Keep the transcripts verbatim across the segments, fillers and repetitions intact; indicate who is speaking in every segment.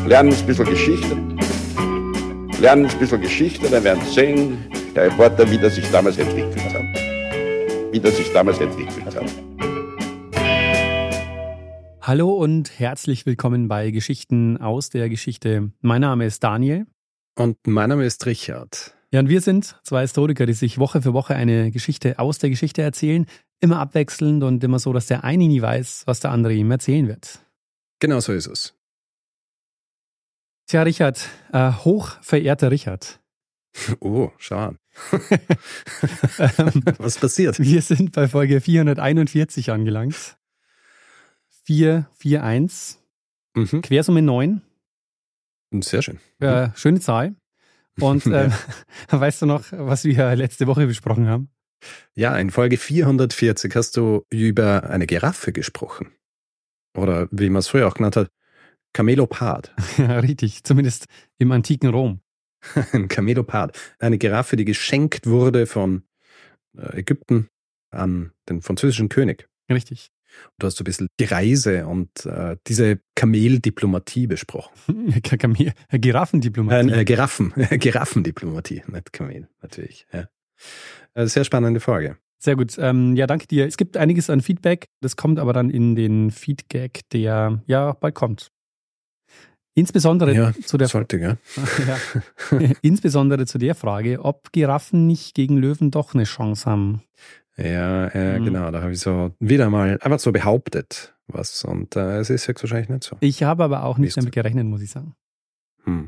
Speaker 1: lernen ein bisschen Geschichte. Lernen ein bisschen Geschichte, dann werden Sie sehen, der Reporter, wie das sich damals entwickelt hat. Wie das sich damals entwickelt hat.
Speaker 2: Hallo und herzlich willkommen bei Geschichten aus der Geschichte. Mein Name ist Daniel.
Speaker 3: Und mein Name ist Richard.
Speaker 2: Ja, und wir sind zwei Historiker, die sich Woche für Woche eine Geschichte aus der Geschichte erzählen. Immer abwechselnd und immer so, dass der eine nie weiß, was der andere ihm erzählen wird.
Speaker 3: Genau so ist es.
Speaker 2: Tja, Richard, äh, hochverehrter Richard.
Speaker 3: Oh, schau an.
Speaker 2: ähm,
Speaker 3: Was passiert?
Speaker 2: Wir sind bei Folge vierhunderteinundvierzig angelangt. vier vier eins. Mhm. Quersumme neun.
Speaker 3: Sehr schön.
Speaker 2: Äh, schöne Zahl. Und äh, weißt du noch, was wir letzte Woche besprochen haben?
Speaker 3: Ja, in Folge vierhundertvierzig hast du über eine Giraffe gesprochen. Oder wie man es früher auch genannt hat, Kamelopard.
Speaker 2: Ja, richtig. Zumindest im antiken Rom.
Speaker 3: Ein Kamelopard. Eine Giraffe, die geschenkt wurde von Ägypten an den französischen König.
Speaker 2: Richtig.
Speaker 3: Du hast so ein bisschen die Reise und äh, diese Kameldiplomatie besprochen.
Speaker 2: Kamel, Giraffendiplomatie.
Speaker 3: Äh, äh, Giraffen, Giraffendiplomatie, nicht Kamel, natürlich. Ja. Äh, sehr spannende Folge.
Speaker 2: Sehr gut. Ähm, ja, danke dir. Es gibt einiges an Feedback. Das kommt aber dann in den Feedgag, der ja bald kommt. Insbesondere
Speaker 3: ja,
Speaker 2: zu der
Speaker 3: sollte, ja.
Speaker 2: ja. Insbesondere zu der Frage, ob Giraffen nicht gegen Löwen doch eine Chance haben.
Speaker 3: Ja, äh, mhm. genau, da habe ich so wieder mal einfach so behauptet was und äh, es ist höchstwahrscheinlich nicht so.
Speaker 2: Ich habe aber auch nicht damit gerechnet, muss ich sagen.
Speaker 3: Hm.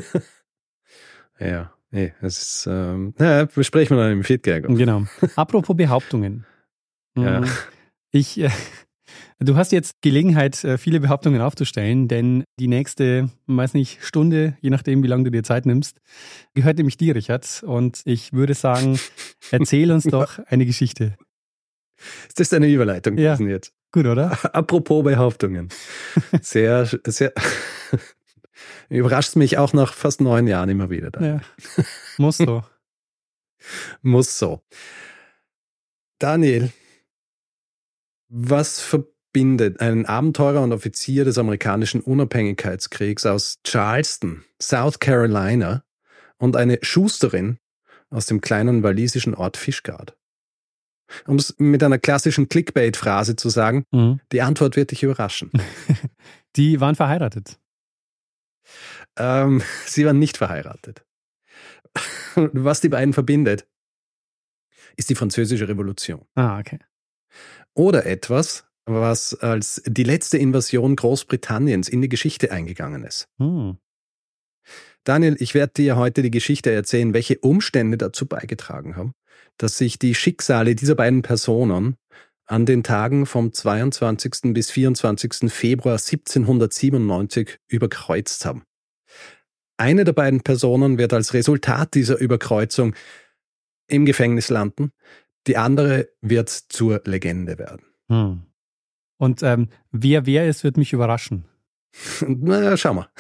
Speaker 3: ja, nee, es ist, ähm, naja, besprechen wir dann im Feedgag.
Speaker 2: Genau. Apropos Behauptungen.
Speaker 3: ja.
Speaker 2: Ich, äh, du hast jetzt Gelegenheit, viele Behauptungen aufzustellen, denn die nächste, weiß nicht, Stunde, je nachdem, wie lange du dir Zeit nimmst, gehört nämlich dir, Richard. Und ich würde sagen, erzähl uns doch eine Geschichte.
Speaker 3: Ist das deine Überleitung
Speaker 2: ja.
Speaker 3: jetzt?
Speaker 2: Gut, oder?
Speaker 3: Apropos Behauptungen. Sehr, sehr, überrascht mich auch nach fast neun Jahren immer wieder. Da.
Speaker 2: Ja. Muss so.
Speaker 3: Muss so. Daniel, was verbindet einen Abenteurer und Offizier des amerikanischen Unabhängigkeitskriegs aus Charleston, South Carolina und eine Schusterin aus dem kleinen walisischen Ort Fishguard? Um es mit einer klassischen Clickbait-Phrase zu sagen, mhm. die Antwort wird dich überraschen.
Speaker 2: Die waren verheiratet.
Speaker 3: Ähm, sie waren nicht verheiratet. Was die beiden verbindet, ist die Französische Revolution.
Speaker 2: Ah, okay.
Speaker 3: Oder etwas, was als die letzte Invasion Großbritanniens in die Geschichte eingegangen ist.
Speaker 2: Hm.
Speaker 3: Daniel, ich werde dir heute die Geschichte erzählen, welche Umstände dazu beigetragen haben, dass sich die Schicksale dieser beiden Personen an den Tagen vom zweiundzwanzigsten bis vierundzwanzigsten Februar siebzehnhundertsiebenundneunzig überkreuzt haben. Eine der beiden Personen wird als Resultat dieser Überkreuzung im Gefängnis landen. Die andere wird zur Legende werden.
Speaker 2: Hm. Und ähm, wer wer ist, wird mich überraschen.
Speaker 3: Na, schau mal.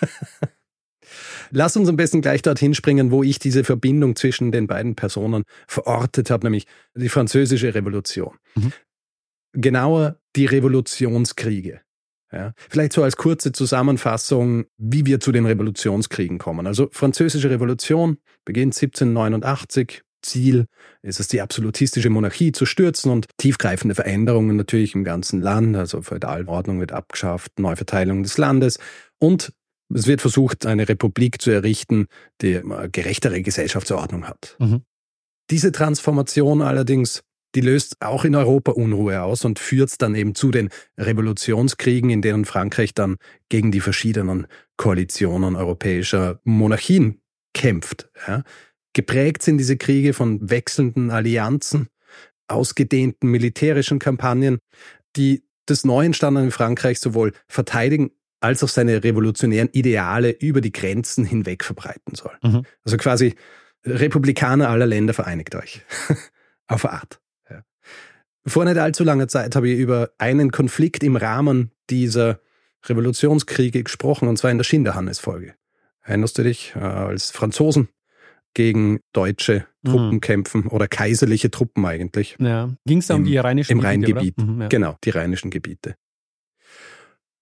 Speaker 3: Lass uns am besten gleich dorthin springen, wo ich diese Verbindung zwischen den beiden Personen verortet habe, nämlich die Französische Revolution. Mhm. Genauer die Revolutionskriege. Ja, vielleicht so als kurze Zusammenfassung, wie wir zu den Revolutionskriegen kommen. Also Französische Revolution beginnt siebzehnhundertneunundachtzig. Ziel ist es, die absolutistische Monarchie zu stürzen und tiefgreifende Veränderungen natürlich im ganzen Land, also Feudalordnung wird abgeschafft, Neuverteilung des Landes und es wird versucht, eine Republik zu errichten, die eine gerechtere Gesellschaftsordnung hat. Mhm. Diese Transformation allerdings, die löst auch in Europa Unruhe aus und führt dann eben zu den Revolutionskriegen, in denen Frankreich dann gegen die verschiedenen Koalitionen europäischer Monarchien kämpft. Ja. Geprägt sind diese Kriege von wechselnden Allianzen, ausgedehnten militärischen Kampagnen, die das neu entstandene Frankreich sowohl verteidigen als auch seine revolutionären Ideale über die Grenzen hinweg verbreiten soll. Mhm. Also quasi Republikaner aller Länder, vereinigt euch. Auf eine Art. Ja. Vor nicht allzu langer Zeit habe ich über einen Konflikt im Rahmen dieser Revolutionskriege gesprochen, und zwar in der Schinderhannes-Folge. Erinnerst du dich, als Franzosen gegen deutsche Truppen mhm. kämpfen oder kaiserliche Truppen eigentlich.
Speaker 2: Ja. Ging es da um die rheinischen
Speaker 3: im
Speaker 2: Gebiete?
Speaker 3: Rheingebiet.
Speaker 2: Mhm, ja.
Speaker 3: Genau, die rheinischen Gebiete.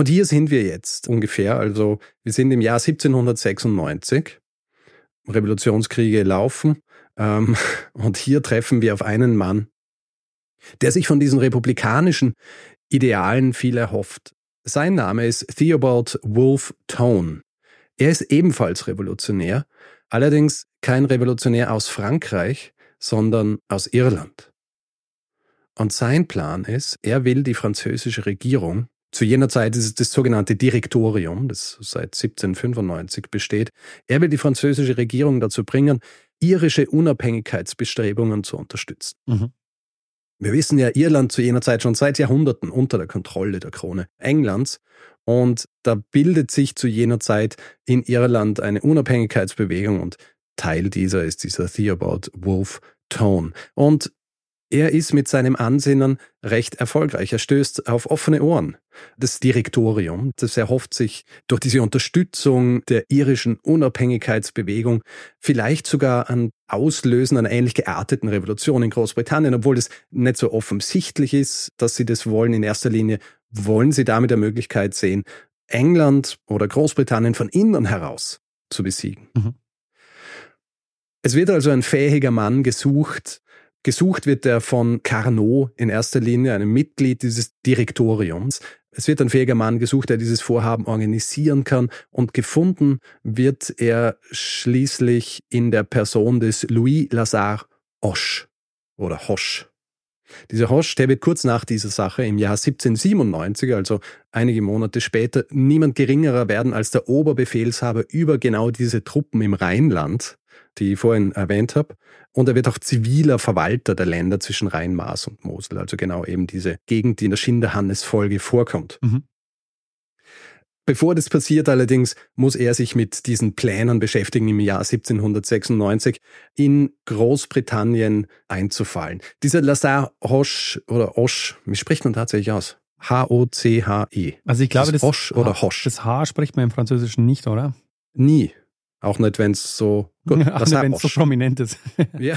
Speaker 3: Und hier sind wir jetzt ungefähr, also wir sind im Jahr siebzehnhundertsechsundneunzig, Revolutionskriege laufen, ähm, und hier treffen wir auf einen Mann, der sich von diesen republikanischen Idealen viel erhofft. Sein Name ist Theobald Wolfe Tone. Er ist ebenfalls Revolutionär, allerdings kein Revolutionär aus Frankreich, sondern aus Irland. Und sein Plan ist, er will die französische Regierung, zu jener Zeit ist es das sogenannte Direktorium, das seit siebzehnhundertfünfundneunzig besteht, er will die französische Regierung dazu bringen, irische Unabhängigkeitsbestrebungen zu unterstützen. Mhm. Wir wissen ja, Irland zu jener Zeit schon seit Jahrhunderten unter der Kontrolle der Krone Englands. Und da bildet sich zu jener Zeit in Irland eine Unabhängigkeitsbewegung und Teil dieser ist dieser Theobald Wolfe Tone. Und er ist mit seinem Ansinnen recht erfolgreich. Er stößt auf offene Ohren. Das Direktorium, das erhofft sich durch diese Unterstützung der irischen Unabhängigkeitsbewegung vielleicht sogar ein Auslösen einer ähnlich gearteten Revolution in Großbritannien, obwohl es nicht so offensichtlich ist, dass sie das wollen. In erster Linie wollen sie damit der Möglichkeit sehen, England oder Großbritannien von innen heraus zu besiegen. Mhm. Es wird also ein fähiger Mann gesucht. Gesucht wird er von Carnot in erster Linie, einem Mitglied dieses Direktoriums. Es wird ein fähiger Mann gesucht, der dieses Vorhaben organisieren kann, und gefunden wird er schließlich in der Person des Louis Lazare Hoche oder Hoche. Dieser Hoche, der wird kurz nach dieser Sache im Jahr siebzehnhundertsiebenundneunzig, also einige Monate später, niemand geringerer werden als der Oberbefehlshaber über genau diese Truppen im Rheinland, die ich vorhin erwähnt habe. Und er wird auch ziviler Verwalter der Länder zwischen Rhein, Maas und Mosel, also genau eben diese Gegend, die in der Schinderhannes-Folge vorkommt. Mhm. Bevor das passiert allerdings, muss er sich mit diesen Plänen beschäftigen, im Jahr siebzehnhundertsechsundneunzig in Großbritannien einzufallen. Dieser Lazare Hoche oder Hoche, wie spricht man tatsächlich aus? H O C H E.
Speaker 2: Also ich glaube, das,
Speaker 3: Hoche oder Hoche.
Speaker 2: Das H spricht man im Französischen nicht, oder?
Speaker 3: Nie. Auch nicht, wenn es so... Gut,
Speaker 2: Auch nicht, wenn es so prominent ist.
Speaker 3: Ja.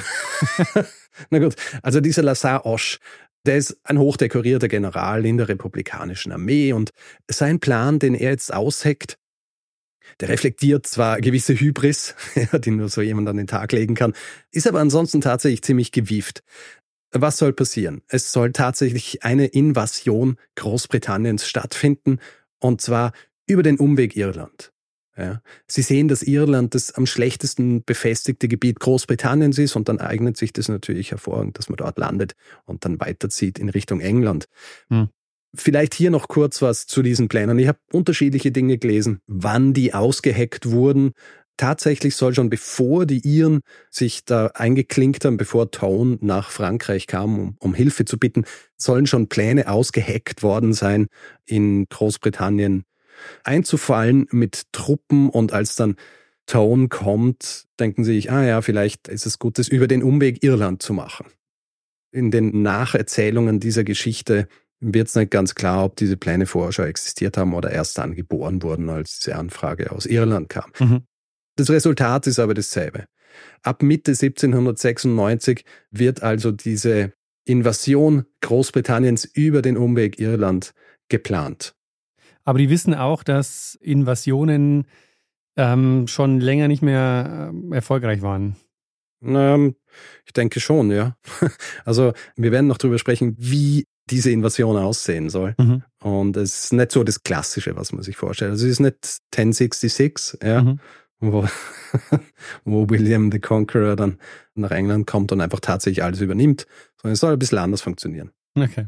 Speaker 3: Na gut, also dieser Lazare Hoche, der ist ein hochdekorierter General in der republikanischen Armee, und sein Plan, den er jetzt ausheckt, der reflektiert zwar gewisse Hybris, die nur so jemand an den Tag legen kann, ist aber ansonsten tatsächlich ziemlich gewieft. Was soll passieren? Es soll tatsächlich eine Invasion Großbritanniens stattfinden, und zwar über den Umweg Irland. Ja. Sie sehen, dass Irland das am schlechtesten befestigte Gebiet Großbritanniens ist, und dann eignet sich das natürlich hervorragend, dass man dort landet und dann weiterzieht in Richtung England. Hm. Vielleicht hier noch kurz was zu diesen Plänen. Ich habe unterschiedliche Dinge gelesen, wann die ausgeheckt wurden. Tatsächlich soll schon bevor die Iren sich da eingeklinkt haben, bevor Tone nach Frankreich kam, um, um Hilfe zu bitten, sollen schon Pläne ausgeheckt worden sein, in Großbritannien einzufallen mit Truppen, und als dann Tone kommt, denken sie sich, ah ja, vielleicht ist es gut, das über den Umweg Irland zu machen. In den Nacherzählungen dieser Geschichte wird es nicht ganz klar, ob diese Pläne vorher schon existiert haben oder erst dann geboren wurden, als diese Anfrage aus Irland kam. Mhm. Das Resultat ist aber dasselbe. Ab Mitte siebzehnhundertsechsundneunzig wird also diese Invasion Großbritanniens über den Umweg Irland geplant.
Speaker 2: Aber die wissen auch, dass Invasionen ähm, schon länger nicht mehr äh, erfolgreich waren.
Speaker 3: Ähm, ich denke schon, ja. Also wir werden noch darüber sprechen, wie diese Invasion aussehen soll. Mhm. Und es ist nicht so das Klassische, was man sich vorstellt. Also es ist nicht zehnhundertsechsundsechzig, ja, mhm. wo, wo William the Conqueror dann nach England kommt und einfach tatsächlich alles übernimmt, sondern es soll ein bisschen anders funktionieren.
Speaker 2: Okay.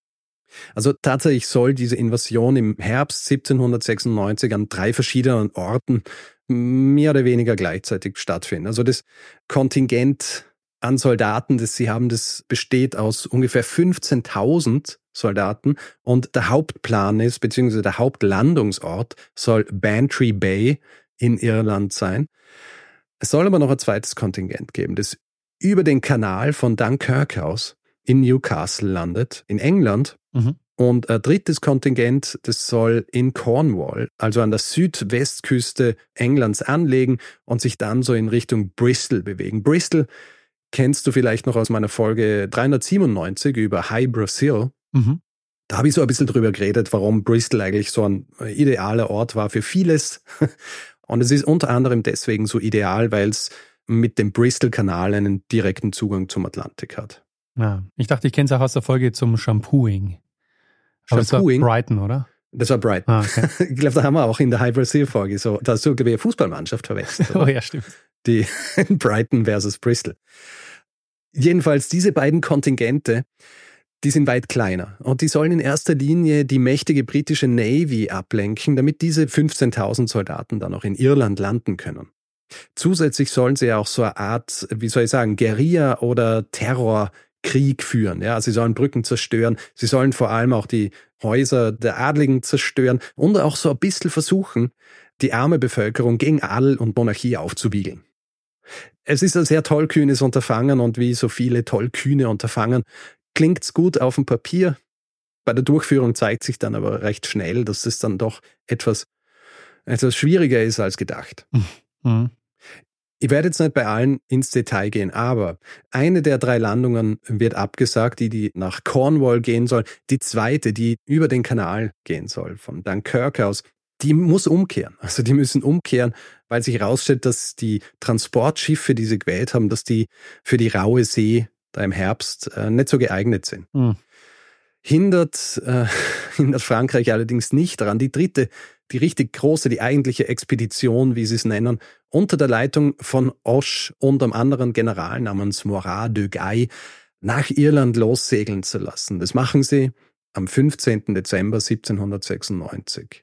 Speaker 3: Also tatsächlich soll diese Invasion im Herbst siebzehnhundertsechsundneunzig an drei verschiedenen Orten mehr oder weniger gleichzeitig stattfinden. Also das Kontingent an Soldaten, das sie haben, das besteht aus ungefähr fünfzehntausend Soldaten, und der Hauptplan ist, beziehungsweise der Hauptlandungsort soll Bantry Bay in Irland sein. Es soll aber noch ein zweites Kontingent geben, das über den Kanal von Dunkirk aus in Newcastle landet, in England. Mhm. Und ein drittes Kontingent, das soll in Cornwall, also an der Südwestküste Englands, anlegen und sich dann so in Richtung Bristol bewegen. Bristol kennst du vielleicht noch aus meiner Folge dreihundertsiebenundneunzig über Hy Brasil. Mhm. Da habe ich so ein bisschen drüber geredet, warum Bristol eigentlich so ein idealer Ort war für vieles. Und es ist unter anderem deswegen so ideal, weil es mit dem Bristol-Kanal einen direkten Zugang zum Atlantik hat.
Speaker 2: Ja, ich dachte, ich kenne es auch aus der Folge zum Shampooing. Aber
Speaker 3: Shampooing?
Speaker 2: Das war Brighton, oder?
Speaker 3: Das war Brighton.
Speaker 2: Ah, okay.
Speaker 3: Ich glaube, da haben wir auch in der High Brazil-Folge so, da hast du, glaube ich, eine Fußballmannschaft verwechselt.
Speaker 2: Oh ja, stimmt.
Speaker 3: Die Brighton versus Bristol. Jedenfalls diese beiden Kontingente, die sind weit kleiner und die sollen in erster Linie die mächtige britische Navy ablenken, damit diese fünfzehntausend Soldaten dann auch in Irland landen können. Zusätzlich sollen sie ja auch so eine Art, wie soll ich sagen, Guerilla- oder Terrorkrieg führen. Ja, sie sollen Brücken zerstören, sie sollen vor allem auch die Häuser der Adligen zerstören und auch so ein bisschen versuchen, die arme Bevölkerung gegen Adel und Monarchie aufzuwiegeln. Es ist ein sehr tollkühnes Unterfangen und wie so viele tollkühne Unterfangen klingt's gut auf dem Papier. Bei der Durchführung zeigt sich dann aber recht schnell, dass es dann doch etwas, etwas schwieriger ist als gedacht.
Speaker 2: Mhm.
Speaker 3: Ich werde jetzt nicht bei allen ins Detail gehen, aber eine der drei Landungen wird abgesagt, die, die nach Cornwall gehen soll. Die zweite, die über den Kanal gehen soll, von Dunkirk aus, die muss umkehren. Also die müssen umkehren, weil sich herausstellt, dass die Transportschiffe, die sie gewählt haben, dass die für die raue See da im Herbst äh, nicht so geeignet sind.
Speaker 2: Mhm.
Speaker 3: Hindert, äh, hindert Frankreich allerdings nicht daran. Die dritte, die richtig große, die eigentliche Expedition, wie sie es nennen, unter der Leitung von Hoche und einem anderen General namens Morat de Gaille nach Irland lossegeln zu lassen. Das machen sie am fünfzehnten Dezember siebzehnhundertsechsundneunzig.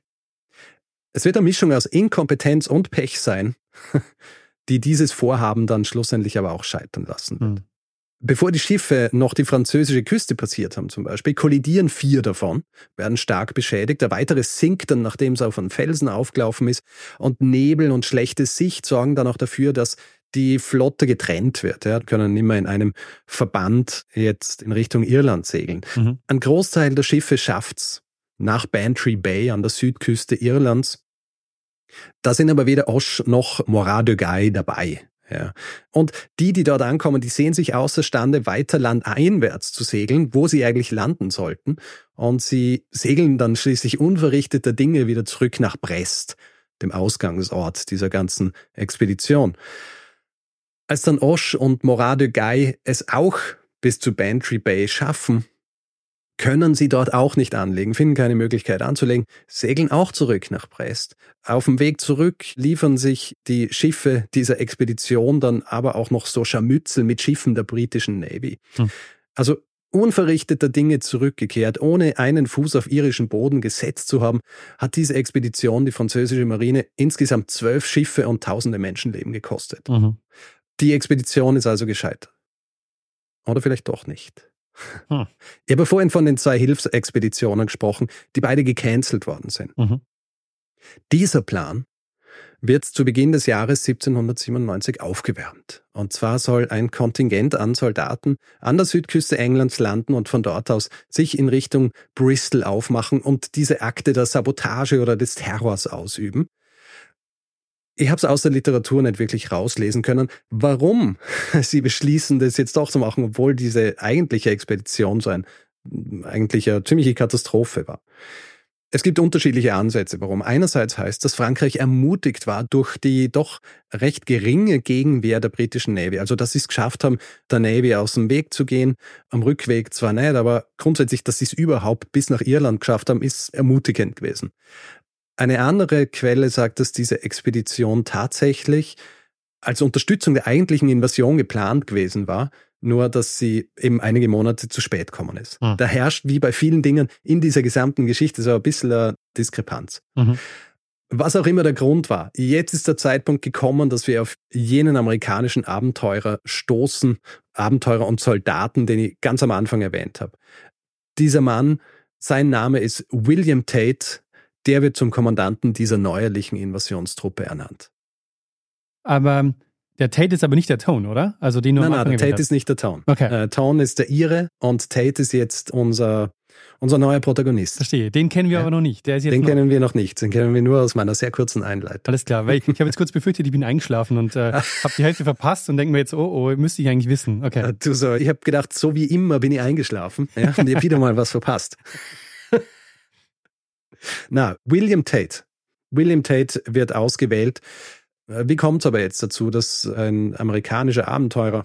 Speaker 3: Es wird eine Mischung aus Inkompetenz und Pech sein, die dieses Vorhaben dann schlussendlich aber auch scheitern lassen wird. Mhm. Bevor die Schiffe noch die französische Küste passiert haben zum Beispiel, kollidieren vier davon, werden stark beschädigt. Der weitere sinkt dann, nachdem es auf einen Felsen aufgelaufen ist. Und Nebel und schlechte Sicht sorgen dann auch dafür, dass die Flotte getrennt wird. Ja, können nicht mehr in einem Verband jetzt in Richtung Irland segeln. Mhm. Ein Großteil der Schiffe schafft's nach Bantry Bay an der Südküste Irlands. Da sind aber weder Hoche noch Morat de Gaille dabei. Ja. Und die, die dort ankommen, die sehen sich außerstande, weiter landeinwärts zu segeln, wo sie eigentlich landen sollten. Und sie segeln dann schließlich unverrichteter Dinge wieder zurück nach Brest, dem Ausgangsort dieser ganzen Expedition. Als dann Hoche und Morat de Gaille es auch bis zu Bantry Bay schaffen, können sie dort auch nicht anlegen, finden keine Möglichkeit anzulegen, segeln auch zurück nach Brest. Auf dem Weg zurück liefern sich die Schiffe dieser Expedition dann aber auch noch so Scharmützel mit Schiffen der britischen Navy. Hm. Also unverrichteter Dinge zurückgekehrt, ohne einen Fuß auf irischen Boden gesetzt zu haben, hat diese Expedition die französische Marine insgesamt zwölf Schiffe und tausende Menschenleben gekostet. Mhm. Die Expedition ist also gescheitert. Oder vielleicht doch nicht. Hm. Ich habe vorhin von den zwei Hilfsexpeditionen gesprochen, die beide gecancelt worden sind. Mhm. Dieser Plan wird zu Beginn des Jahres siebzehnhundertsiebenundneunzig aufgewärmt. Und zwar soll ein Kontingent an Soldaten an der Südküste Englands landen und von dort aus sich in Richtung Bristol aufmachen und diese Akte der Sabotage oder des Terrors ausüben. Ich habe es aus der Literatur nicht wirklich rauslesen können, warum sie beschließen, das jetzt doch zu machen, obwohl diese eigentliche Expedition so ein eigentlich eine ziemliche Katastrophe war. Es gibt unterschiedliche Ansätze, warum. Einerseits heißt, dass Frankreich ermutigt war durch die doch recht geringe Gegenwehr der britischen Navy. Also, dass sie es geschafft haben, der Navy aus dem Weg zu gehen. Am Rückweg zwar nicht, aber grundsätzlich, dass sie es überhaupt bis nach Irland geschafft haben, ist ermutigend gewesen. Eine andere Quelle sagt, dass diese Expedition tatsächlich als Unterstützung der eigentlichen Invasion geplant gewesen war, nur dass sie eben einige Monate zu spät gekommen ist. Mhm. Da herrscht, wie bei vielen Dingen in dieser gesamten Geschichte, so ein bisschen eine Diskrepanz. Mhm. Was auch immer der Grund war, jetzt ist der Zeitpunkt gekommen, dass wir auf jenen amerikanischen Abenteurer stoßen, Abenteurer und Soldaten, den ich ganz am Anfang erwähnt habe. Dieser Mann, sein Name ist William Tate. Der wird zum Kommandanten dieser neuerlichen Invasionstruppe ernannt.
Speaker 2: Aber der Tate ist aber nicht der Tone, oder? Also den nur
Speaker 3: nein, nein, der Tate ist nicht der Tone.
Speaker 2: Okay.
Speaker 3: Äh, Tone ist der Ire und Tate ist jetzt unser, unser neuer Protagonist.
Speaker 2: Verstehe, den kennen wir
Speaker 3: ja.
Speaker 2: aber noch nicht. Der ist jetzt
Speaker 3: den
Speaker 2: noch
Speaker 3: kennen wir noch nicht, den kennen wir nur aus meiner sehr kurzen Einleitung.
Speaker 2: Alles klar, weil ich, ich habe jetzt kurz befürchtet, ich bin eingeschlafen und äh, habe die Hälfte verpasst und denke mir jetzt, oh, oh, müsste ich eigentlich wissen. Okay.
Speaker 3: Du so, ich habe gedacht, so wie immer bin ich eingeschlafen ja, und ich habe wieder mal was verpasst. Na, William Tate. William Tate wird ausgewählt. Wie kommt es aber jetzt dazu, dass ein amerikanischer Abenteurer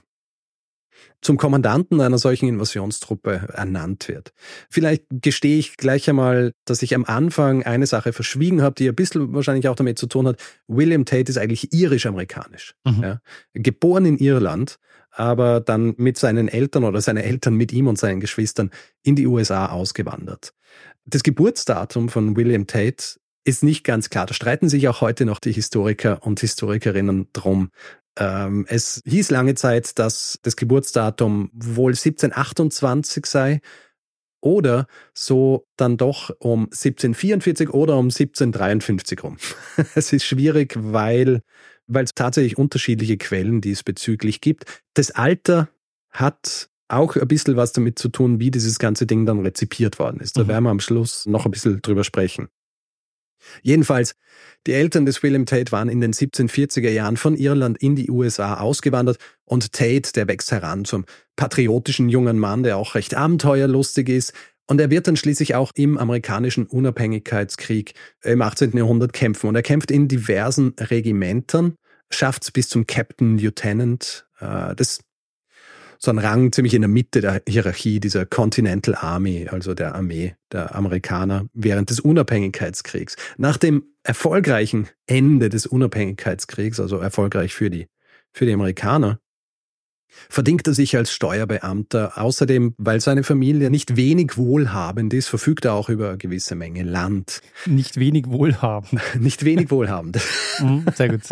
Speaker 3: zum Kommandanten einer solchen Invasionstruppe ernannt wird? Vielleicht gestehe ich gleich einmal, dass ich am Anfang eine Sache verschwiegen habe, die ein bisschen wahrscheinlich auch damit zu tun hat. William Tate ist eigentlich irisch-amerikanisch. Mhm. Ja? Geboren in Irland, aber dann mit seinen Eltern oder seine Eltern mit ihm und seinen Geschwistern in die U S A ausgewandert. Das Geburtsdatum von William Tate ist nicht ganz klar. Da streiten sich auch heute noch die Historiker und Historikerinnen drum. Ähm, es hieß lange Zeit, dass das Geburtsdatum wohl siebzehnhundertachtundzwanzig sei oder so dann doch um siebzehnhundertvierundvierzig oder um siebzehnhundertdreiundfünfzig rum. Es ist schwierig, weil weil es tatsächlich unterschiedliche Quellen diesbezüglich gibt. Das Alter hat auch ein bisschen was damit zu tun, wie dieses ganze Ding dann rezipiert worden ist. Da mhm. werden wir am Schluss noch ein bisschen drüber sprechen. Jedenfalls, die Eltern des William Tate waren in den siebzehnhundertvierziger Jahren von Irland in die U S A ausgewandert und Tate, der wächst heran zum patriotischen jungen Mann, der auch recht abenteuerlustig ist. Und er wird dann schließlich auch im amerikanischen Unabhängigkeitskrieg im achtzehnten Jahrhundert kämpfen. Und er kämpft in diversen Regimentern, schafft es bis zum Captain Lieutenant. Äh, das so ein Rang ziemlich in der Mitte der Hierarchie dieser Continental Army, also der Armee der Amerikaner während des Unabhängigkeitskriegs. Nach dem erfolgreichen Ende des Unabhängigkeitskriegs, also erfolgreich für die, für die Amerikaner, verdingt er sich als Steuerbeamter. Außerdem, weil seine Familie nicht wenig wohlhabend ist, verfügt er auch über eine gewisse Menge Land.
Speaker 2: Nicht wenig wohlhabend.
Speaker 3: Nicht wenig wohlhabend.
Speaker 2: Mhm, sehr gut.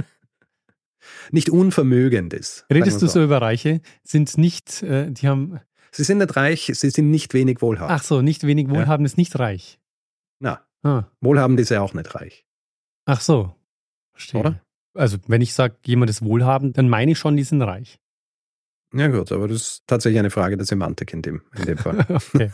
Speaker 3: Nicht unvermögend ist.
Speaker 2: Redest du so über Reiche? Sind nicht, äh, die haben...
Speaker 3: Sie sind nicht reich, sie sind nicht wenig wohlhabend.
Speaker 2: Ach so, nicht wenig wohlhabend ja. ist nicht reich.
Speaker 3: Na,
Speaker 2: ah.
Speaker 3: wohlhabend ist ja auch nicht reich.
Speaker 2: Ach so, verstehe. Oder? Also wenn ich sage, jemand ist wohlhabend, dann meine ich schon, die sind reich.
Speaker 3: Ja gut, aber das ist tatsächlich eine Frage der Semantik in dem, in dem Fall.
Speaker 2: Okay.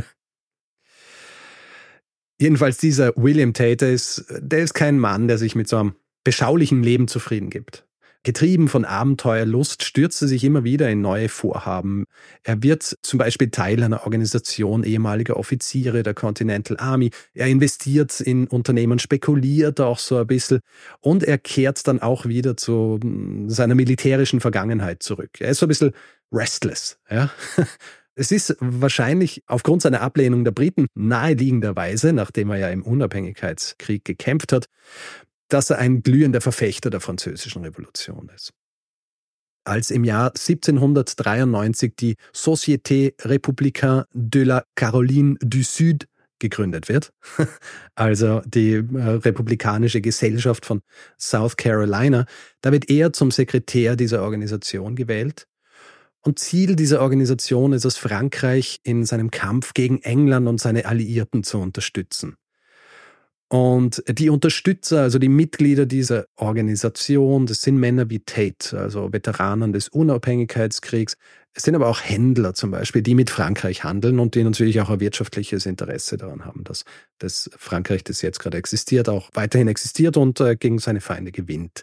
Speaker 3: Jedenfalls dieser William Tate, ist, der ist kein Mann, der sich mit so einem beschaulichen Leben zufrieden gibt. Getrieben von Abenteuerlust stürzt er sich immer wieder in neue Vorhaben. Er wird zum Beispiel Teil einer Organisation ehemaliger Offiziere der Continental Army. Er investiert in Unternehmen, spekuliert auch so ein bisschen und er kehrt dann auch wieder zu seiner militärischen Vergangenheit zurück. Er ist so ein bisschen restless. Ja? Es ist wahrscheinlich aufgrund seiner Ablehnung der Briten naheliegenderweise, nachdem er ja im Unabhängigkeitskrieg gekämpft hat, dass er ein glühender Verfechter der Französischen Revolution ist. Als im Jahr siebzehnhundertdreiundneunzig die Société Républicaine de la Caroline du Sud gegründet wird, also die Republikanische Gesellschaft von South Carolina, da wird er zum Sekretär dieser Organisation gewählt. Und Ziel dieser Organisation ist es, Frankreich in seinem Kampf gegen England und seine Alliierten zu unterstützen. Und die Unterstützer, also die Mitglieder dieser Organisation, das sind Männer wie Tate, also Veteranen des Unabhängigkeitskriegs. Es sind aber auch Händler zum Beispiel, die mit Frankreich handeln und die natürlich auch ein wirtschaftliches Interesse daran haben, dass das Frankreich, das jetzt gerade existiert, auch weiterhin existiert und äh, gegen seine Feinde gewinnt.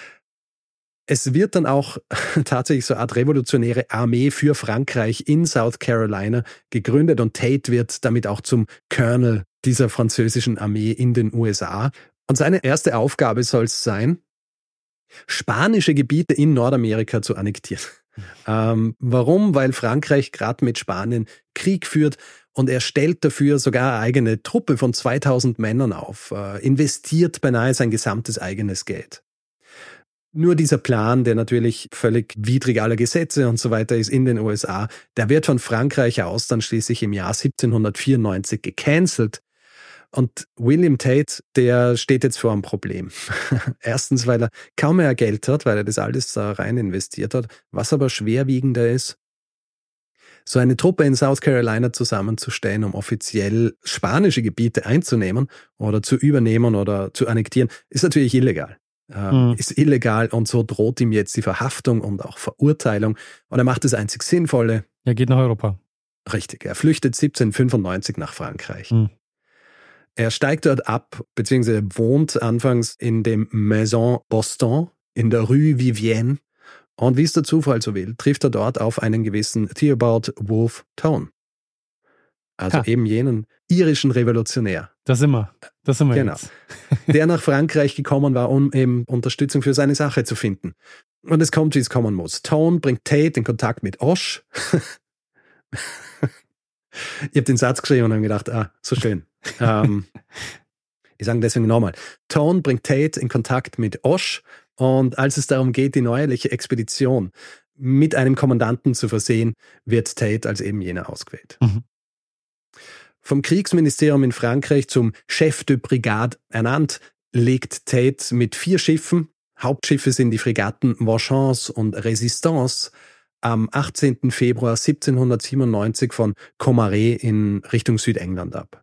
Speaker 3: Es wird dann auch tatsächlich so eine Art revolutionäre Armee für Frankreich in South Carolina gegründet und Tate wird damit auch zum Colonel dieser französischen Armee in den U S A. Und seine erste Aufgabe soll es sein, spanische Gebiete in Nordamerika zu annektieren. Ähm, warum? Weil Frankreich gerade mit Spanien Krieg führt und er stellt dafür sogar eine eigene Truppe von zweitausend Männern auf, äh, investiert beinahe sein gesamtes eigenes Geld. Nur dieser Plan, der natürlich völlig widrig aller Gesetze und so weiter ist in den U S A, der wird von Frankreich aus dann schließlich im Jahr siebzehnhundertvierundneunzig gecancelt. Und William Tate, der steht jetzt vor einem Problem. Erstens, weil er kaum mehr Geld hat, weil er das alles da rein investiert hat. Was aber schwerwiegender ist, so eine Truppe in South Carolina zusammenzustellen, um offiziell spanische Gebiete einzunehmen oder zu übernehmen oder zu annektieren, ist natürlich illegal. Äh, mhm. Ist illegal und so droht ihm jetzt die Verhaftung und auch Verurteilung. Und er macht das einzig Sinnvolle.
Speaker 2: Er geht nach Europa.
Speaker 3: Richtig, er flüchtet siebzehnhundertfünfundneunzig nach Frankreich.
Speaker 2: Mhm.
Speaker 3: Er steigt dort ab, beziehungsweise wohnt anfangs in dem Maison Boston in der Rue Vivienne. Und wie es der Zufall so will, trifft er dort auf einen gewissen Theobald Wolfe Tone. Also
Speaker 2: ha.
Speaker 3: eben jenen irischen Revolutionär.
Speaker 2: Da sind wir. Da sind wir
Speaker 3: Genau.
Speaker 2: jetzt.
Speaker 3: Der nach Frankreich gekommen war, um eben Unterstützung für seine Sache zu finden. Und es kommt, wie es kommen muss. Tone bringt Tate in Kontakt mit Osh. Ich habe den Satz geschrieben und habe gedacht, ah, so schön. ähm, ich sage deswegen nochmal. Tone bringt Tate in Kontakt mit Osh, und als es darum geht, die neuerliche Expedition mit einem Kommandanten zu versehen, wird Tate als eben jener ausgewählt.
Speaker 2: Mhm.
Speaker 3: Vom Kriegsministerium in Frankreich zum Chef de Brigade ernannt, legt Tate mit vier Schiffen, Hauptschiffe sind die Fregatten Vengeance und Resistance, am achtzehnten Februar siebzehnhundertsiebenundneunzig von Commaré in Richtung Südengland ab.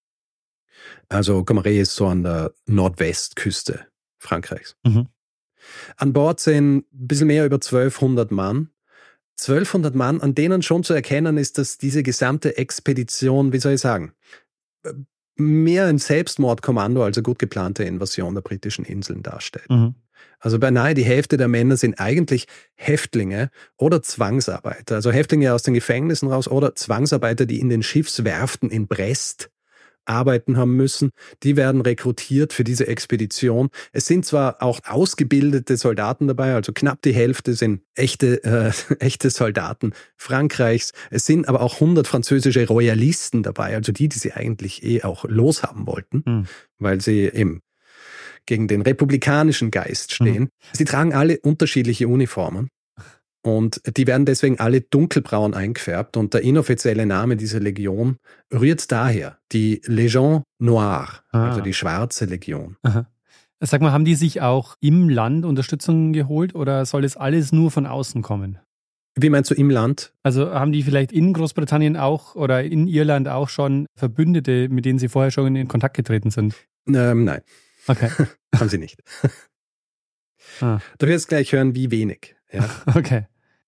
Speaker 3: Also Commaré ist so an der Nordwestküste Frankreichs.
Speaker 2: Mhm.
Speaker 3: An Bord sind ein bisschen mehr über zwölfhundert Mann. zwölfhundert Mann, an denen schon zu erkennen ist, dass diese gesamte Expedition, wie soll ich sagen, mehr ein Selbstmordkommando als eine gut geplante Invasion der britischen Inseln darstellt.
Speaker 2: Mhm.
Speaker 3: Also beinahe die Hälfte der Männer sind eigentlich Häftlinge oder Zwangsarbeiter. Also Häftlinge aus den Gefängnissen raus oder Zwangsarbeiter, die in den Schiffswerften in Brest arbeiten haben müssen. Die werden rekrutiert für diese Expedition. Es sind zwar auch ausgebildete Soldaten dabei, also knapp die Hälfte sind echte, äh, echte Soldaten Frankreichs. Es sind aber auch hundert französische Royalisten dabei, also die, die sie eigentlich eh auch loshaben wollten, mhm. weil sie eben gegen den republikanischen Geist stehen. Mhm. Sie tragen alle unterschiedliche Uniformen. Und die werden deswegen alle dunkelbraun eingefärbt. Und der inoffizielle Name dieser Legion rührt daher. Die Légion Noire, ah. also die schwarze Legion.
Speaker 2: Aha. Sag mal, haben die sich auch im Land Unterstützung geholt oder soll das alles nur von außen kommen?
Speaker 3: Wie meinst du im Land?
Speaker 2: Also haben die vielleicht in Großbritannien auch oder in Irland auch schon Verbündete, mit denen sie vorher schon in Kontakt getreten sind?
Speaker 3: Ähm, nein.
Speaker 2: Okay.
Speaker 3: Haben sie nicht. Ah. Du wirst gleich hören, wie wenig. Ja.
Speaker 2: Okay.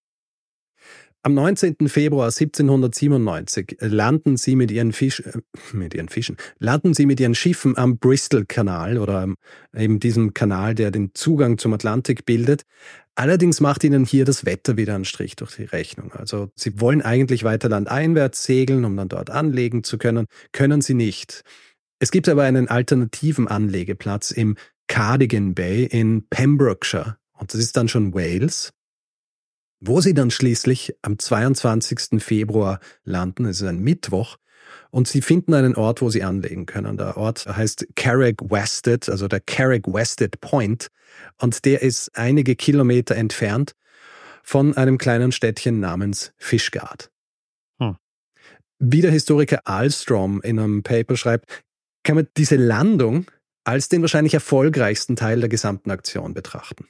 Speaker 3: Am neunzehnten Februar siebzehnhundertsiebenundneunzig landen sie mit ihren, Fisch, äh, mit ihren Fischen, landen sie mit ihren Schiffen am Bristol-Kanal oder eben diesem Kanal, der den Zugang zum Atlantik bildet. Allerdings macht ihnen hier das Wetter wieder einen Strich durch die Rechnung. Also sie wollen eigentlich weiter landeinwärts segeln, um dann dort anlegen zu können, können sie nicht. Es gibt aber einen alternativen Anlegeplatz im Cardigan Bay in Pembrokeshire. Und das ist dann schon Wales, wo sie dann schließlich am zweiundzwanzigsten Februar landen. Es ist ein Mittwoch. Und sie finden einen Ort, wo sie anlegen können. Der Ort heißt Carraig Wested, also der Carraig Wested Point. Und der ist einige Kilometer entfernt von einem kleinen Städtchen namens Fishguard. Hm. Wie der Historiker Alstrom in einem Paper schreibt, kann man diese Landung als den wahrscheinlich erfolgreichsten Teil der gesamten Aktion betrachten.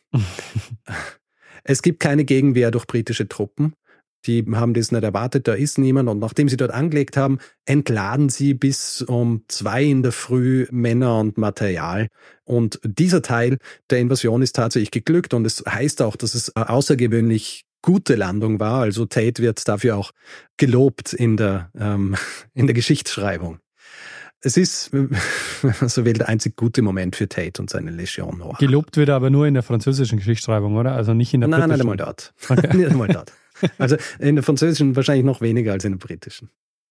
Speaker 3: Es gibt keine Gegenwehr durch britische Truppen. Die haben das nicht erwartet, da ist niemand. Und nachdem sie dort angelegt haben, entladen sie bis um zwei in der Früh Männer und Material. Und dieser Teil der Invasion ist tatsächlich geglückt. Und es heißt auch, dass es eine außergewöhnlich gute Landung war. Also Tate wird dafür auch gelobt in der, ähm, in der Geschichtsschreibung. Es ist, wenn man so will, der einzig gute Moment für Tate und seine Légion Noire.
Speaker 2: Gelobt wird er aber nur in der französischen Geschichtsschreibung, oder? Also nicht in der
Speaker 3: britischen? Nein, nicht einmal dort. Okay. Nicht einmal dort. Also in der französischen wahrscheinlich noch weniger als in der britischen.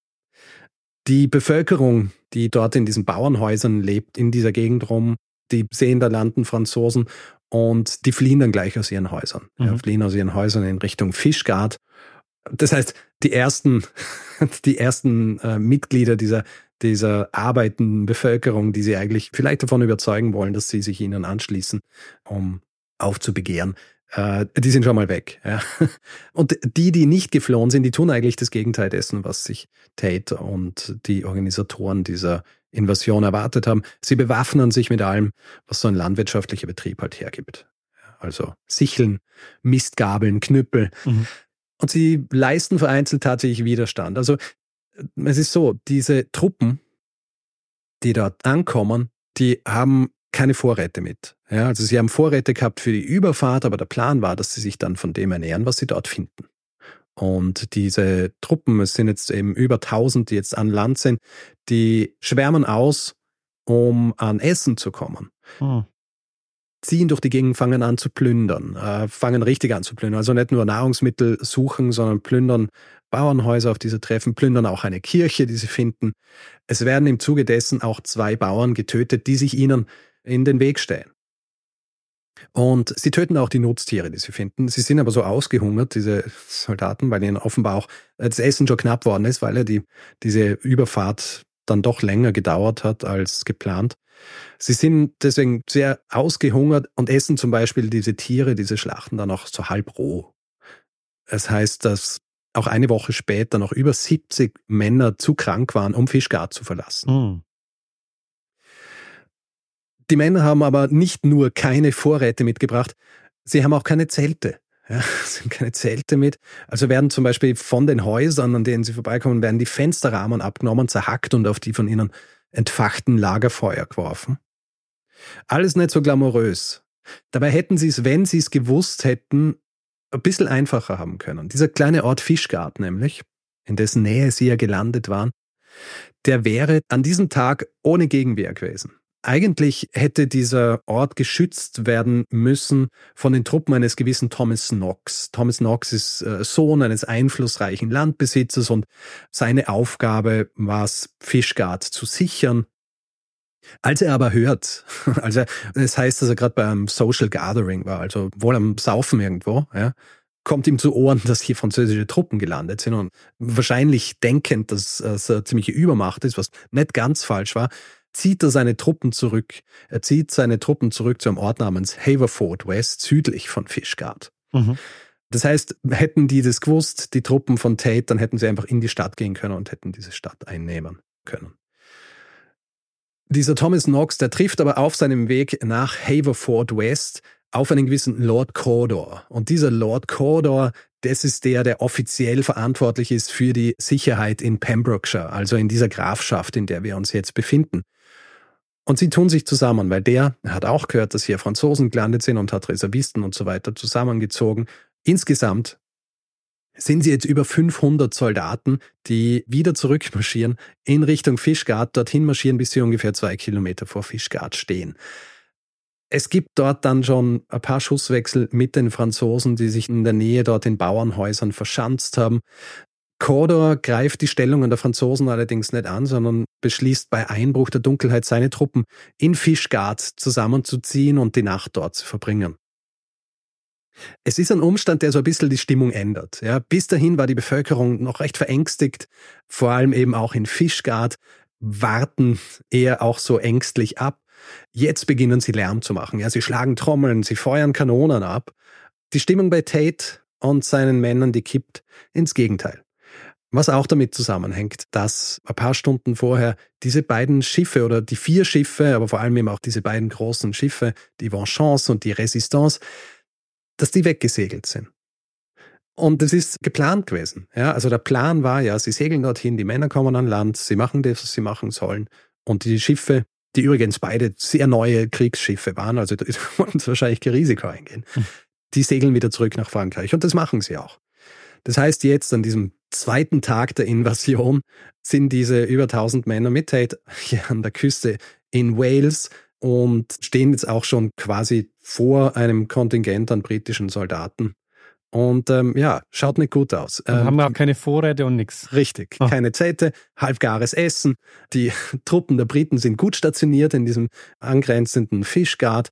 Speaker 3: Die Bevölkerung, die dort in diesen Bauernhäusern lebt, in dieser Gegend rum, die sehen, da landen Franzosen und die fliehen dann gleich aus ihren Häusern. Mhm. Ja, fliehen aus ihren Häusern in Richtung Fishguard. Das heißt, die ersten, die ersten äh, Mitglieder dieser dieser arbeitenden Bevölkerung, die sie eigentlich vielleicht davon überzeugen wollen, dass sie sich ihnen anschließen, um aufzubegehren, äh, die sind schon mal weg. Ja. Und die, die nicht geflohen sind, die tun eigentlich das Gegenteil dessen, was sich Tate und die Organisatoren dieser Invasion erwartet haben. Sie bewaffnen sich mit allem, was so ein landwirtschaftlicher Betrieb halt hergibt. Also Sicheln, Mistgabeln, Knüppel. Mhm. Und sie leisten vereinzelt tatsächlich Widerstand. Also es ist so, diese Truppen, die dort ankommen, die haben keine Vorräte mit. Ja, also sie haben Vorräte gehabt für die Überfahrt, aber der Plan war, dass sie sich dann von dem ernähren, was sie dort finden. Und diese Truppen, es sind jetzt eben über tausend, die jetzt an Land sind, die schwärmen aus, um an Essen zu kommen. Hm. ziehen durch die Gegend, fangen an zu plündern, äh, fangen richtig an zu plündern. Also nicht nur Nahrungsmittel suchen, sondern plündern Bauernhäuser, auf die sie treffen, plündern auch eine Kirche, die sie finden. Es werden im Zuge dessen auch zwei Bauern getötet, die sich ihnen in den Weg stellen. Und sie töten auch die Nutztiere, die sie finden. Sie sind aber so ausgehungert, diese Soldaten, weil ihnen offenbar auch das Essen schon knapp worden ist, weil ja die, diese Überfahrt dann doch länger gedauert hat als geplant. Sie sind deswegen sehr ausgehungert und essen zum Beispiel diese Tiere, diese Schlachten dann auch so halb roh. Es heißt, dass auch eine Woche später noch über siebzig Männer zu krank waren, um Fischgard zu verlassen.
Speaker 2: Mhm.
Speaker 3: Die Männer haben aber nicht nur keine Vorräte mitgebracht, sie haben auch keine Zelte. Ja, sie haben keine Zelte mit. Also werden zum Beispiel von den Häusern, an denen sie vorbeikommen, werden die Fensterrahmen abgenommen, zerhackt und auf die von ihnen entfachten Lagerfeuer geworfen. Alles nicht so glamourös. Dabei hätten sie es, wenn sie es gewusst hätten, ein bisschen einfacher haben können. Dieser kleine Ort Fischgard nämlich, in dessen Nähe sie ja gelandet waren, der wäre an diesem Tag ohne Gegenwehr gewesen. Eigentlich hätte dieser Ort geschützt werden müssen von den Truppen eines gewissen Thomas Knox. Thomas Knox ist Sohn eines einflussreichen Landbesitzers und seine Aufgabe war es, Fischgard zu sichern. Als er aber hört, also das heißt, dass er gerade beim Social Gathering war, also wohl am Saufen irgendwo, ja, kommt ihm zu Ohren, dass hier französische Truppen gelandet sind und wahrscheinlich denkend, dass es eine ziemliche Übermacht ist, was nicht ganz falsch war, zieht er seine Truppen zurück. Er zieht seine Truppen zurück zu einem Ort namens Haverford West, südlich von Fischgard. Mhm. Das heißt, hätten die das gewusst, die Truppen von Tate, dann hätten sie einfach in die Stadt gehen können und hätten diese Stadt einnehmen können. Dieser Thomas Knox, der trifft aber auf seinem Weg nach Haverford West auf einen gewissen Lord Cawdor. Und dieser Lord Cawdor, das ist der, der offiziell verantwortlich ist für die Sicherheit in Pembrokeshire, also in dieser Grafschaft, in der wir uns jetzt befinden. Und sie tun sich zusammen, weil der hat auch gehört, dass hier Franzosen gelandet sind und hat Reservisten und so weiter zusammengezogen. Insgesamt sind sie jetzt über fünfhundert Soldaten, die wieder zurückmarschieren in Richtung Fischgard, dorthin marschieren, bis sie ungefähr zwei Kilometer vor Fischgard stehen. Es gibt dort dann schon ein paar Schusswechsel mit den Franzosen, die sich in der Nähe dort in Bauernhäusern verschanzt haben. Cawdor greift die Stellungen der Franzosen allerdings nicht an, sondern beschließt bei Einbruch der Dunkelheit seine Truppen in Fischgard zusammenzuziehen und die Nacht dort zu verbringen. Es ist ein Umstand, der so ein bisschen die Stimmung ändert. Ja, bis dahin war die Bevölkerung noch recht verängstigt, vor allem eben auch in Fischgard, warten eher auch so ängstlich ab. Jetzt beginnen sie Lärm zu machen. Ja, sie schlagen Trommeln, sie feuern Kanonen ab. Die Stimmung bei Tate und seinen Männern, die kippt ins Gegenteil. Was auch damit zusammenhängt, dass ein paar Stunden vorher diese beiden Schiffe oder die vier Schiffe, aber vor allem eben auch diese beiden großen Schiffe, die Vengeance und die Resistance, dass die weggesegelt sind. Und das ist geplant gewesen. Ja, also der Plan war ja, sie segeln dorthin, die Männer kommen an Land, sie machen das, was sie machen sollen. Und die Schiffe, die übrigens beide sehr neue Kriegsschiffe waren, also da wollten sie wahrscheinlich kein Risiko eingehen, die segeln wieder zurück nach Frankreich. Und das machen sie auch. Das heißt, jetzt an diesem zweiten Tag der Invasion sind diese über tausend Männer mit Tate hier an der Küste in Wales und stehen jetzt auch schon quasi vor einem Kontingent an britischen Soldaten. Und ähm, ja, schaut nicht gut aus.
Speaker 2: Ähm, haben auch keine Vorräte und nichts.
Speaker 3: Richtig, oh. Keine Zelte, halbgares Essen. Die Truppen der Briten sind gut stationiert in diesem angrenzenden Fischgard.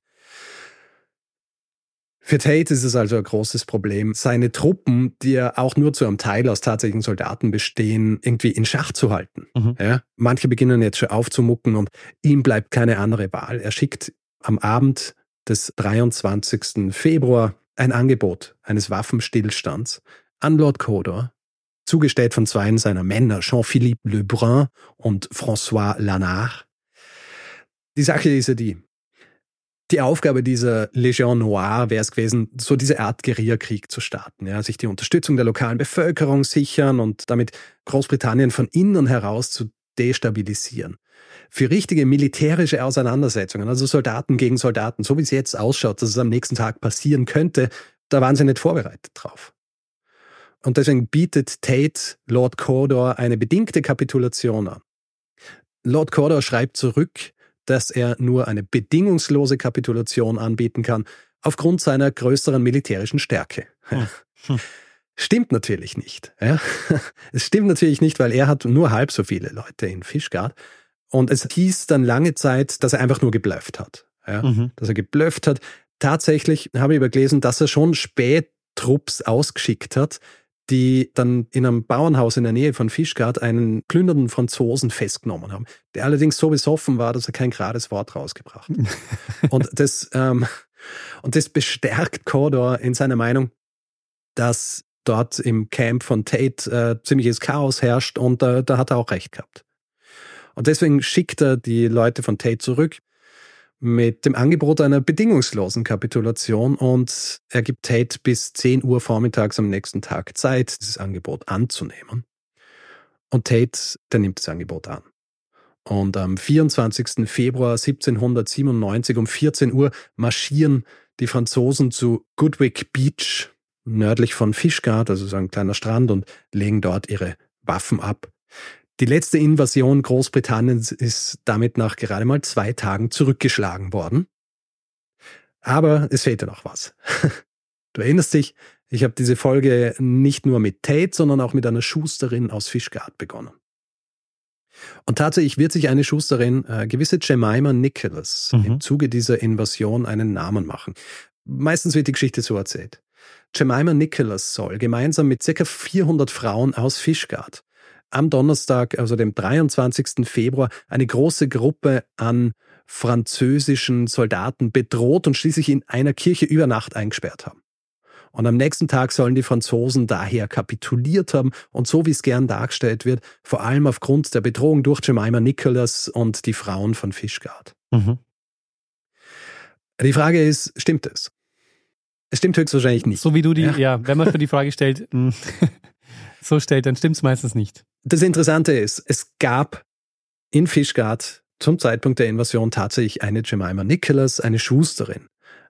Speaker 3: Für Tate ist es also ein großes Problem, seine Truppen, die ja auch nur zu einem Teil aus tatsächlichen Soldaten bestehen, irgendwie in Schach zu halten. Mhm. Ja, manche beginnen jetzt schon aufzumucken und ihm bleibt keine andere Wahl. Er schickt am Abend des dreiundzwanzigsten Februar ein Angebot eines Waffenstillstands an Lord Cawdor, zugestellt von zwei seiner Männer, Jean-Philippe Lebrun und François Lanard. Die Sache ist ja die, Die Aufgabe dieser Légion Noire wäre es gewesen, so diese Art Guerillakrieg zu starten, ja, sich die Unterstützung der lokalen Bevölkerung sichern und damit Großbritannien von innen heraus zu destabilisieren. Für richtige militärische Auseinandersetzungen, also Soldaten gegen Soldaten, so wie es jetzt ausschaut, dass es am nächsten Tag passieren könnte, da waren sie nicht vorbereitet drauf. Und deswegen bietet Tate Lord Cawdor eine bedingte Kapitulation an. Lord Cawdor schreibt zurück, dass er nur eine bedingungslose Kapitulation anbieten kann, aufgrund seiner größeren militärischen Stärke. Hm. Hm. Stimmt natürlich nicht. Ja? Es stimmt natürlich nicht, weil er hat nur halb so viele Leute in Fishguard. Und es hieß dann lange Zeit, dass er einfach nur geblufft hat. Ja? Mhm. Dass er geblufft hat. Tatsächlich habe ich übergelesen, dass er schon Spähtrupps ausgeschickt hat, die dann in einem Bauernhaus in der Nähe von Fishguard einen plündernden Franzosen festgenommen haben, der allerdings so besoffen war, dass er kein gerades Wort rausgebracht hat. und, das, ähm, und das bestärkt Cawdor in seiner Meinung, dass dort im Camp von Tate äh, ziemliches Chaos herrscht und äh, da hat er auch recht gehabt. Und deswegen schickt er die Leute von Tate zurück mit dem Angebot einer bedingungslosen Kapitulation und er gibt Tate bis zehn Uhr vormittags am nächsten Tag Zeit, dieses Angebot anzunehmen. Und Tate, der nimmt das Angebot an. Und am vierundzwanzigsten Februar siebzehnhundertsiebenundneunzig um vierzehn Uhr marschieren die Franzosen zu Goodwick Beach, nördlich von Fishguard, also so ein kleiner Strand, und legen dort ihre Waffen ab. Die letzte Invasion Großbritanniens ist damit nach gerade mal zwei Tagen zurückgeschlagen worden. Aber es fehlte noch was. Du erinnerst dich, ich habe diese Folge nicht nur mit Tate, sondern auch mit einer Schusterin aus Fishguard begonnen. Und tatsächlich wird sich eine Schusterin, äh, gewisse Jemima Nicholas, mhm. im Zuge dieser Invasion einen Namen machen. Meistens wird die Geschichte so erzählt. Jemima Nicholas soll gemeinsam mit ca. vierhundert Frauen aus Fishguard am Donnerstag, also dem dreiundzwanzigsten Februar, eine große Gruppe an französischen Soldaten bedroht und schließlich in einer Kirche über Nacht eingesperrt haben. Und am nächsten Tag sollen die Franzosen daher kapituliert haben und so wie es gern dargestellt wird, vor allem aufgrund der Bedrohung durch Jemima Nicholas und die Frauen von Fishguard. Mhm. Die Frage ist, stimmt es? Es stimmt höchstwahrscheinlich nicht.
Speaker 2: So wie du die, ja, ja wenn man für die Frage stellt, so stellt, dann stimmt es meistens nicht.
Speaker 3: Das Interessante ist, es gab in Fishguard zum Zeitpunkt der Invasion tatsächlich eine Jemima Nicholas, eine Schusterin.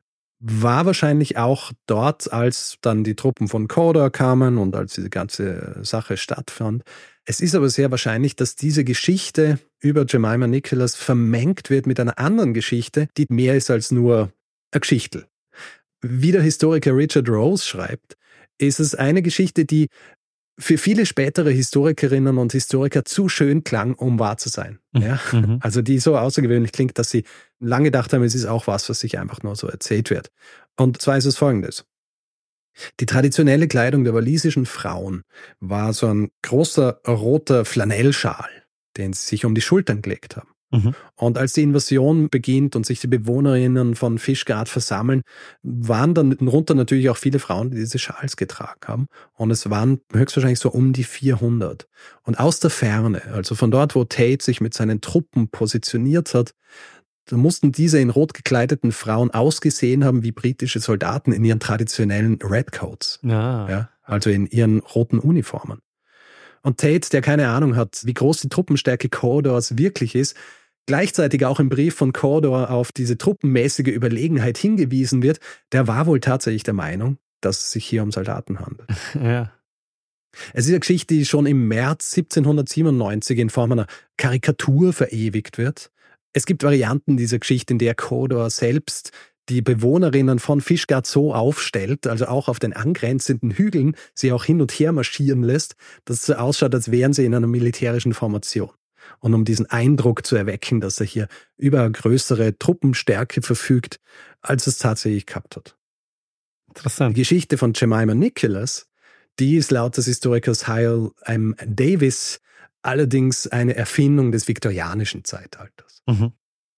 Speaker 3: War wahrscheinlich auch dort, als dann die Truppen von Cawdor kamen und als diese ganze Sache stattfand. Es ist aber sehr wahrscheinlich, dass diese Geschichte über Jemima Nicholas vermengt wird mit einer anderen Geschichte, die mehr ist als nur eine Geschichtel. Wie der Historiker Richard Rose schreibt, ist es eine Geschichte, die für viele spätere Historikerinnen und Historiker zu schön klang, um wahr zu sein. Ja? Mhm. Also die so außergewöhnlich klingt, dass sie lange gedacht haben, es ist auch was, was sich einfach nur so erzählt wird. Und zwar ist es Folgendes. Die traditionelle Kleidung der walisischen Frauen war so ein großer roter Flanellschal, den sie sich um die Schultern gelegt haben. Mhm. Und als die Invasion beginnt und sich die Bewohnerinnen von Fishguard versammeln, waren dann runter natürlich auch viele Frauen, die diese Schals getragen haben. Und es waren höchstwahrscheinlich so um die vierhundert. Und aus der Ferne, also von dort, wo Tate sich mit seinen Truppen positioniert hat, da mussten diese in rot gekleideten Frauen ausgesehen haben wie britische Soldaten in ihren traditionellen Redcoats. Ja. Ja, also in ihren roten Uniformen. Und Tate, der keine Ahnung hat, wie groß die Truppenstärke Cawdors wirklich ist, gleichzeitig auch im Brief von Cawdor auf diese truppenmäßige Überlegenheit hingewiesen wird, der war wohl tatsächlich der Meinung, dass es sich hier um Soldaten handelt. Ja. Es ist eine Geschichte, die schon im März siebzehnhundertsiebenundneunzig in Form einer Karikatur verewigt wird. Es gibt Varianten dieser Geschichte, in der Cawdor selbst die Bewohnerinnen von Fishguard so aufstellt, also auch auf den angrenzenden Hügeln, sie auch hin und her marschieren lässt, dass es so ausschaut, als wären sie in einer militärischen Formation. Und um diesen Eindruck zu erwecken, dass er hier über eine größere Truppenstärke verfügt, als es tatsächlich gehabt hat.
Speaker 2: Interessant.
Speaker 3: Die Geschichte von Jemima Nicholas, die ist laut des Historikers Hyle M. Davis allerdings eine Erfindung des viktorianischen Zeitalters. Mhm.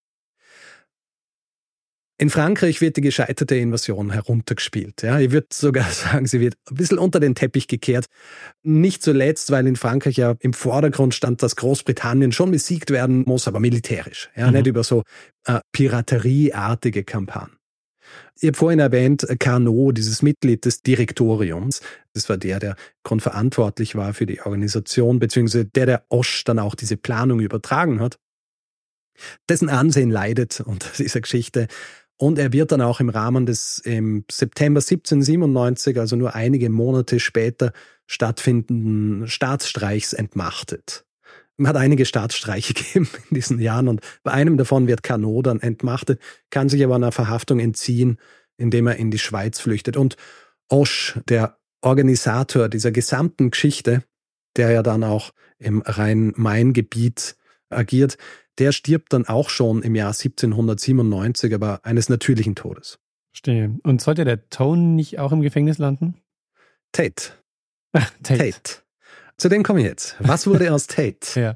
Speaker 3: In Frankreich wird die gescheiterte Invasion heruntergespielt. Ja, ich würde sogar sagen, sie wird ein bisschen unter den Teppich gekehrt. Nicht zuletzt, weil in Frankreich ja im Vordergrund stand, dass Großbritannien schon besiegt werden muss, aber militärisch. Ja, mhm. Nicht über so äh, piraterieartige Kampagnen. Ich habe vorhin erwähnt, Carnot, dieses Mitglied des Direktoriums, das war der, der grundverantwortlich war für die Organisation, beziehungsweise der, der Osch dann auch diese Planung übertragen hat. Dessen Ansehen leidet unter dieser Geschichte. Und er wird dann auch im Rahmen des im September siebzehnhundertsiebenundneunzig, also nur einige Monate später, stattfindenden Staatsstreichs entmachtet. hat einige Staatsstreiche gegeben in diesen Jahren und bei einem davon wird Carnot dann entmachtet, kann sich aber einer Verhaftung entziehen, indem er in die Schweiz flüchtet. Und Hoche, der Organisator dieser gesamten Geschichte, der ja dann auch im Rhein-Main-Gebiet agiert, der stirbt dann auch schon im Jahr siebzehnhundertsiebenundneunzig, aber eines natürlichen Todes.
Speaker 2: Verstehe. Und sollte der Tone nicht auch im Gefängnis landen?
Speaker 3: Tate.
Speaker 2: Ach, Tate.
Speaker 3: Tate. Zu dem komme ich jetzt. Was wurde aus Tate?
Speaker 2: Ja.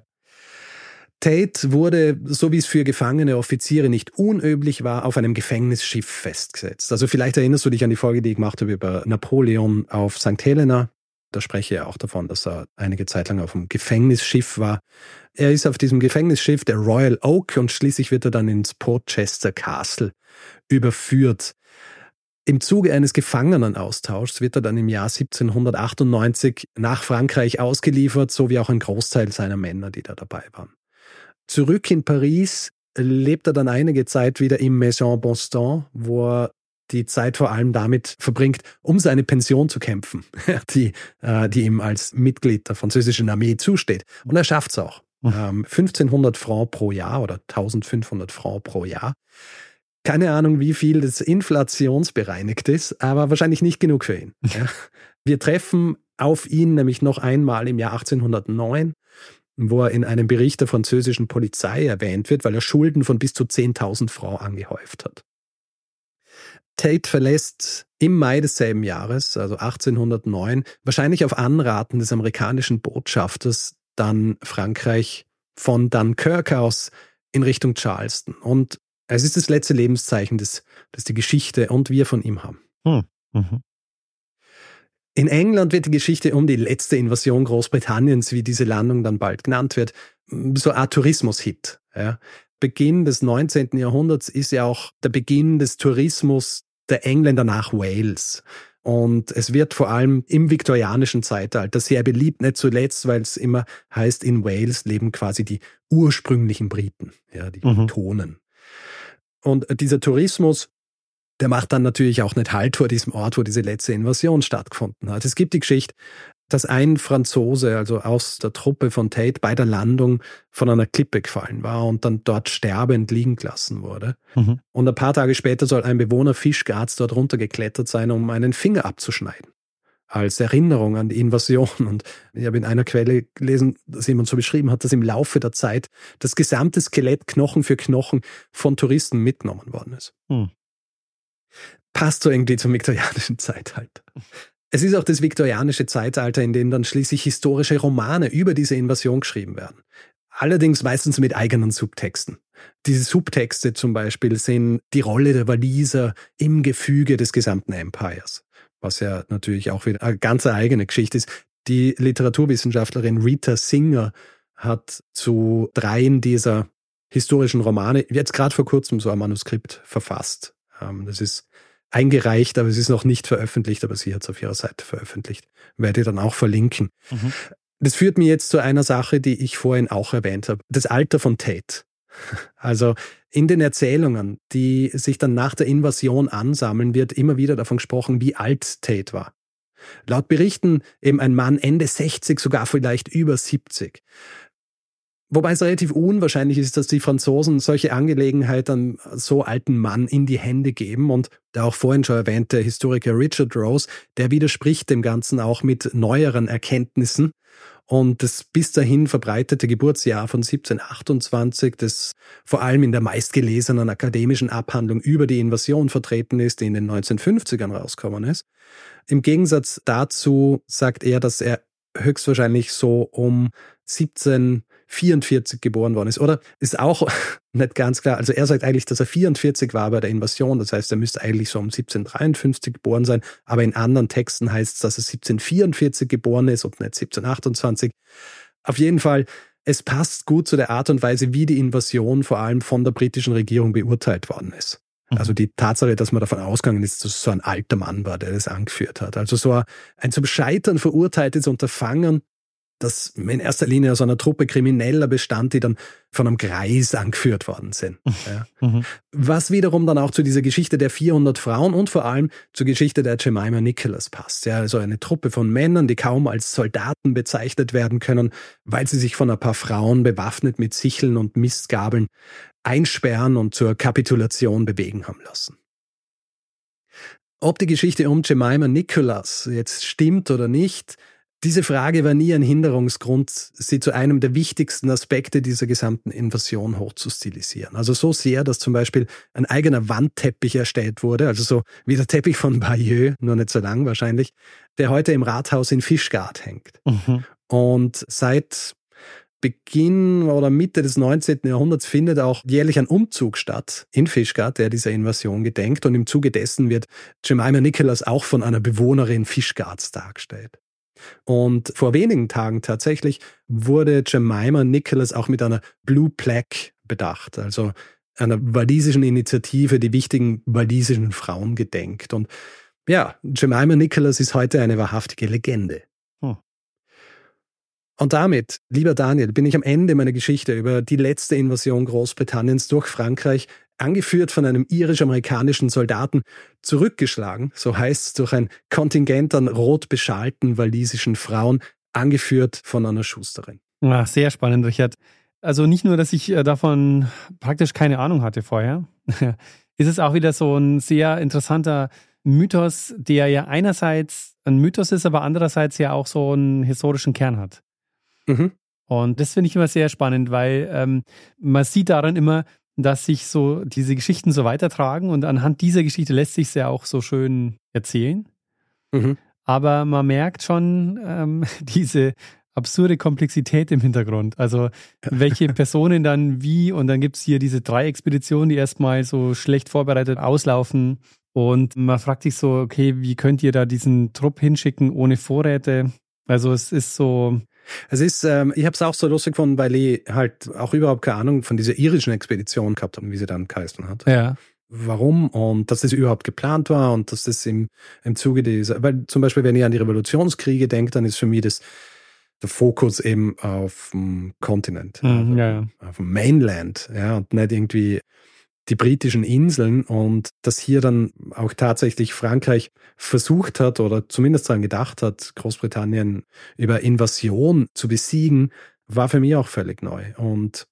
Speaker 3: Tate wurde, so wie es für gefangene Offiziere nicht unüblich war, auf einem Gefängnisschiff festgesetzt. Also vielleicht erinnerst du dich an die Folge, die ich gemacht habe über Napoleon auf Sankt Helena. Da spreche ich ja auch davon, dass er einige Zeit lang auf einem Gefängnisschiff war. Er ist auf diesem Gefängnisschiff der Royal Oak und schließlich wird er dann ins Portchester Castle überführt. Im Zuge eines Gefangenenaustauschs wird er dann im Jahr siebzehnhundertachtundneunzig nach Frankreich ausgeliefert, so wie auch ein Großteil seiner Männer, die da dabei waren. Zurück in Paris lebt er dann einige Zeit wieder im Maison Bonstand, wo er die Zeit vor allem damit verbringt, um seine Pension zu kämpfen, die, äh, die ihm als Mitglied der französischen Armee zusteht. Und er schafft es auch. Ähm, fünfzehnhundert Francs pro Jahr oder eintausendfünfhundert Francs pro Jahr. Keine Ahnung, wie viel das inflationsbereinigt ist, aber wahrscheinlich nicht genug für ihn. Ja. Wir treffen auf ihn nämlich noch einmal im Jahr achtzehnhundertneun, wo er in einem Bericht der französischen Polizei erwähnt wird, weil er Schulden von bis zu zehntausend Francs angehäuft hat. Tate verlässt im Mai desselben Jahres, also achtzehnhundertneun, wahrscheinlich auf Anraten des amerikanischen Botschafters, dann Frankreich von Dunkirk aus in Richtung Charleston. Und es ist das letzte Lebenszeichen, das, das die Geschichte und wir von ihm haben.
Speaker 2: Hm. Mhm.
Speaker 3: In England wird die Geschichte um die letzte Invasion Großbritanniens, wie diese Landung dann bald genannt wird, so ein Tourismus-Hit. Ja. Beginn des neunzehnten Jahrhunderts ist ja auch der Beginn des Tourismus der Engländer nach Wales. Und es wird vor allem im viktorianischen Zeitalter sehr beliebt, nicht zuletzt, weil es immer heißt, in Wales leben quasi die ursprünglichen Briten, ja, die
Speaker 2: Mhm.
Speaker 3: Tonen. Und dieser Tourismus, der macht dann natürlich auch nicht Halt vor diesem Ort, wo diese letzte Invasion stattgefunden hat. Es gibt die Geschichte, dass ein Franzose, also aus der Truppe von Tate, bei der Landung von einer Klippe gefallen war und dann dort sterbend liegen gelassen wurde.
Speaker 2: Mhm.
Speaker 3: Und ein paar Tage später soll ein Bewohner Fischgarts dort runtergeklettert sein, um einen Finger abzuschneiden. Als Erinnerung an die Invasion. Und ich habe in einer Quelle gelesen, dass jemand so beschrieben hat, dass im Laufe der Zeit das gesamte Skelett Knochen für Knochen von Touristen mitgenommen worden ist.
Speaker 2: Mhm.
Speaker 3: Passt so irgendwie zum viktorianischen Zeitalter. Es ist auch das viktorianische Zeitalter, in dem dann schließlich historische Romane über diese Invasion geschrieben werden. Allerdings meistens mit eigenen Subtexten. Diese Subtexte zum Beispiel sind die Rolle der Waliser im Gefüge des gesamten Empires. Was ja natürlich auch wieder eine ganz eigene Geschichte ist. Die Literaturwissenschaftlerin Rita Singer hat zu dreien dieser historischen Romane jetzt gerade vor kurzem so ein Manuskript verfasst. Das ist eingereicht, aber es ist noch nicht veröffentlicht, aber sie hat es auf ihrer Seite veröffentlicht. Werde ich dann auch verlinken. Mhm. Das führt mir jetzt zu einer Sache, die ich vorhin auch erwähnt habe. Das Alter von Tate. Also in den Erzählungen, die sich dann nach der Invasion ansammeln, wird immer wieder davon gesprochen, wie alt Tate war. Laut Berichten eben ein Mann Ende sechzig, sogar vielleicht über siebzig. Wobei es relativ unwahrscheinlich ist, dass die Franzosen solche Angelegenheiten so alten Mann in die Hände geben. Und der auch vorhin schon erwähnte Historiker Richard Rose, der widerspricht dem Ganzen auch mit neueren Erkenntnissen. Und das bis dahin verbreitete Geburtsjahr von siebzehnhundertachtundzwanzig, das vor allem in der meistgelesenen akademischen Abhandlung über die Invasion vertreten ist, die in den neunzehnhundertfünfzigern rausgekommen ist. Im Gegensatz dazu sagt er, dass er höchstwahrscheinlich so um siebzehnhundertvierundvierzig geboren worden ist. Oder ist auch nicht ganz klar. Also er sagt eigentlich, dass er vierundvierzig war bei der Invasion. Das heißt, er müsste eigentlich so um siebzehnhundertdreiundfünfzig geboren sein. Aber in anderen Texten heißt es, dass er siebzehnhundertvierundvierzig geboren ist und nicht siebzehnhundertachtundzwanzig. Auf jeden Fall, es passt gut zu der Art und Weise, wie die Invasion vor allem von der britischen Regierung beurteilt worden ist. Also die Tatsache, dass man davon ausgegangen ist, dass es so ein alter Mann war, der das angeführt hat. Also so ein zum Scheitern verurteiltes Unterfangen, das in erster Linie aus einer Truppe Krimineller bestand, die dann von einem Greis angeführt worden sind. Ja. Mhm. Was wiederum dann auch zu dieser Geschichte der vierhundert Frauen und vor allem zur Geschichte der Jemima Nicholas passt. Ja, also eine Truppe von Männern, die kaum als Soldaten bezeichnet werden können, weil sie sich von ein paar Frauen bewaffnet mit Sicheln und Mistgabeln einsperren und zur Kapitulation bewegen haben lassen. Ob die Geschichte um Jemima Nicholas jetzt stimmt oder nicht, diese Frage war nie ein Hinderungsgrund, sie zu einem der wichtigsten Aspekte dieser gesamten Invasion hochzustilisieren. Also so sehr, dass zum Beispiel ein eigener Wandteppich erstellt wurde, also so wie der Teppich von Bayeux, nur nicht so lang wahrscheinlich, der heute im Rathaus in Fishguard hängt. Mhm. Und seit Beginn oder Mitte des neunzehnten Jahrhunderts findet auch jährlich ein Umzug statt in Fishguard, der dieser Invasion gedenkt. Und im Zuge dessen wird Jemima Nicholas auch von einer Bewohnerin Fishguards dargestellt. Und vor wenigen Tagen tatsächlich wurde Jemima Nicholas auch mit einer Blue Plaque bedacht, also einer walisischen Initiative, die wichtigen walisischen Frauen gedenkt. Und ja, Jemima Nicholas ist heute eine wahrhaftige Legende. Hm. Und damit, lieber Daniel, bin ich am Ende meiner Geschichte über die letzte Invasion Großbritanniens durch Frankreich, angeführt von einem irisch-amerikanischen Soldaten, zurückgeschlagen, so heißt es, durch ein Kontingent an rot beschalten walisischen Frauen, angeführt von einer Schusterin.
Speaker 2: Ja, sehr spannend, Richard. Also nicht nur, dass ich davon praktisch keine Ahnung hatte vorher, ist es auch wieder so ein sehr interessanter Mythos, der ja einerseits ein Mythos ist, aber andererseits ja auch so einen historischen Kern hat. Mhm. Und das finde ich immer sehr spannend, weil ähm, man sieht daran immer, dass sich so diese Geschichten so weitertragen und anhand dieser Geschichte lässt sich es ja auch so schön erzählen. Mhm. Aber man merkt schon ähm, diese absurde Komplexität im Hintergrund. Also welche Personen dann wie und dann gibt es hier diese drei Expeditionen, die erstmal so schlecht vorbereitet auslaufen und man fragt sich so, okay, wie könnt ihr da diesen Trupp hinschicken ohne Vorräte? Also es ist so...
Speaker 3: Es ist, ähm, ich habe es auch so lustig gefunden, weil ich halt auch überhaupt keine Ahnung von dieser irischen Expedition gehabt habe, wie sie dann geheißen hat.
Speaker 2: Ja.
Speaker 3: Warum und dass das überhaupt geplant war und dass das im, im Zuge dieser, weil zum Beispiel, wenn ich an die Revolutionskriege denke, dann ist für mich das der Fokus eben auf dem Kontinent,
Speaker 2: mhm,
Speaker 3: also
Speaker 2: ja, ja.
Speaker 3: auf dem Mainland, ja, und nicht irgendwie die britischen Inseln und dass hier dann auch tatsächlich Frankreich versucht hat oder zumindest daran gedacht hat, Großbritannien über Invasion zu besiegen, war für mich auch völlig neu. Und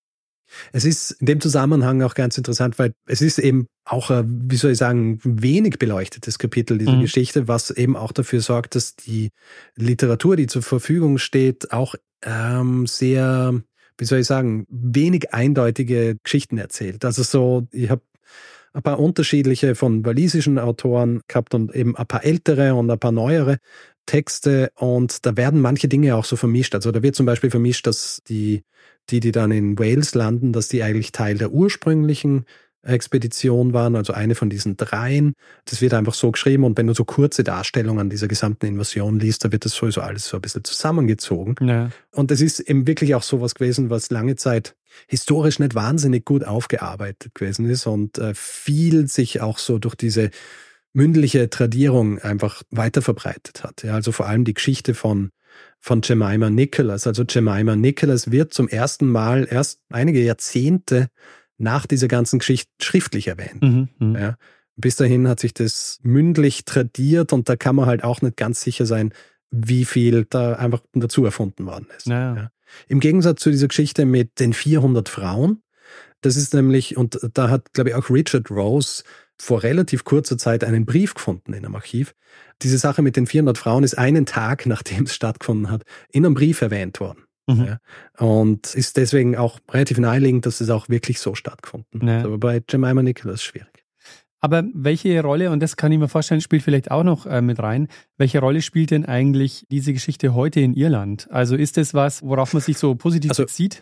Speaker 3: es ist in dem Zusammenhang auch ganz interessant, weil es ist eben auch, wie soll ich sagen, wenig beleuchtetes Kapitel dieser mhm. Geschichte, was eben auch dafür sorgt, dass die Literatur, die zur Verfügung steht, auch ähm, sehr... wie soll ich sagen, wenig eindeutige Geschichten erzählt. Also so, ich habe ein paar unterschiedliche von walisischen Autoren gehabt und eben ein paar ältere und ein paar neuere Texte und da werden manche Dinge auch so vermischt. Also da wird zum Beispiel vermischt, dass die, die, die dann in Wales landen, dass die eigentlich Teil der ursprünglichen Expedition waren, also eine von diesen dreien. Das wird einfach so geschrieben und wenn du so kurze Darstellungen dieser gesamten Invasion liest, da wird das sowieso alles so ein bisschen zusammengezogen. Ja. Und es ist eben wirklich auch sowas gewesen, was lange Zeit historisch nicht wahnsinnig gut aufgearbeitet gewesen ist und äh, viel sich auch so durch diese mündliche Tradierung einfach weiter verbreitet hat. Ja, also vor allem die Geschichte von von Jemima Nicholas. Also Jemima Nicholas wird zum ersten Mal erst einige Jahrzehnte nach dieser ganzen Geschichte schriftlich erwähnt. Mhm, ja. Bis dahin hat sich das mündlich tradiert und da kann man halt auch nicht ganz sicher sein, wie viel da einfach dazu erfunden worden ist.
Speaker 2: Ja.
Speaker 3: Ja. Im Gegensatz zu dieser Geschichte mit den vierhundert Frauen, das ist nämlich, und da hat, glaube ich, auch Richard Rose vor relativ kurzer Zeit einen Brief gefunden in einem Archiv. Diese Sache mit den vierhundert Frauen ist einen Tag, nachdem es stattgefunden hat, in einem Brief erwähnt worden. Mhm. Ja, und ist deswegen auch relativ naheliegend, dass es auch wirklich so stattgefunden hat. Ja. Aber bei Jemima Nicholas schwierig.
Speaker 2: Aber welche Rolle, und das kann ich mir vorstellen, spielt vielleicht auch noch äh, mit rein, welche Rolle spielt denn eigentlich diese Geschichte heute in Irland? Also ist das was, worauf man sich so positiv
Speaker 3: also,
Speaker 2: bezieht?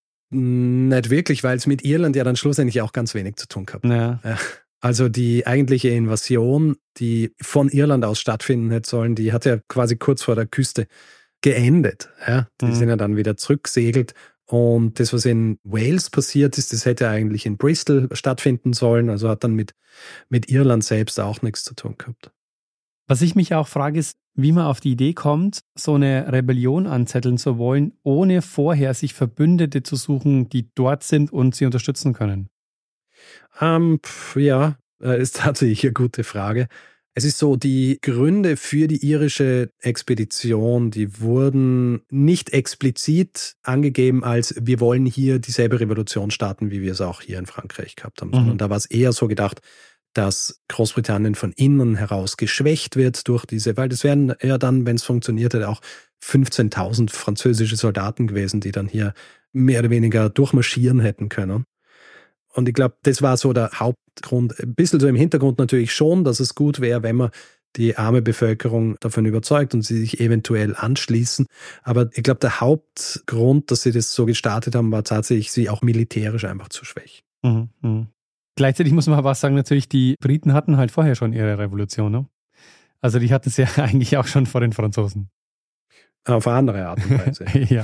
Speaker 3: Nicht wirklich, weil es mit Irland ja dann schlussendlich auch ganz wenig zu tun gehabt.
Speaker 2: Ja.
Speaker 3: Ja. Also die eigentliche Invasion, die von Irland aus stattfinden hätte sollen, die hat ja quasi kurz vor der Küste geendet. Ja? Die mhm. sind ja dann wieder zurückgesegelt. Und das, was in Wales passiert ist, das hätte eigentlich in Bristol stattfinden sollen. Also hat dann mit, mit Irland selbst auch nichts zu tun gehabt.
Speaker 2: Was ich mich auch frage, ist, wie man auf die Idee kommt, so eine Rebellion anzetteln zu wollen, ohne vorher sich Verbündete zu suchen, die dort sind und sie unterstützen können?
Speaker 3: Ähm, ja, ist tatsächlich eine gute Frage. Es ist so, die Gründe für die irische Expedition, die wurden nicht explizit angegeben als, wir wollen hier dieselbe Revolution starten, wie wir es auch hier in Frankreich gehabt haben, mhm. sondern da war es eher so gedacht, dass Großbritannien von innen heraus geschwächt wird durch diese, weil das wären ja dann, wenn es funktionierte, auch fünfzehntausend französische Soldaten gewesen, die dann hier mehr oder weniger durchmarschieren hätten können. Und ich glaube, das war so der Hauptgrund. Ein bisschen so im Hintergrund natürlich schon, dass es gut wäre, wenn man die arme Bevölkerung davon überzeugt und sie sich eventuell anschließen. Aber ich glaube, der Hauptgrund, dass sie das so gestartet haben, war tatsächlich, sie auch militärisch einfach zu schwächen.
Speaker 2: Mhm, mh. Gleichzeitig muss man aber auch sagen, natürlich, die Briten hatten halt vorher schon ihre Revolution, ne? Also die hatten es ja eigentlich auch schon vor den Franzosen.
Speaker 3: Auf eine andere Art und Weise.
Speaker 2: ja.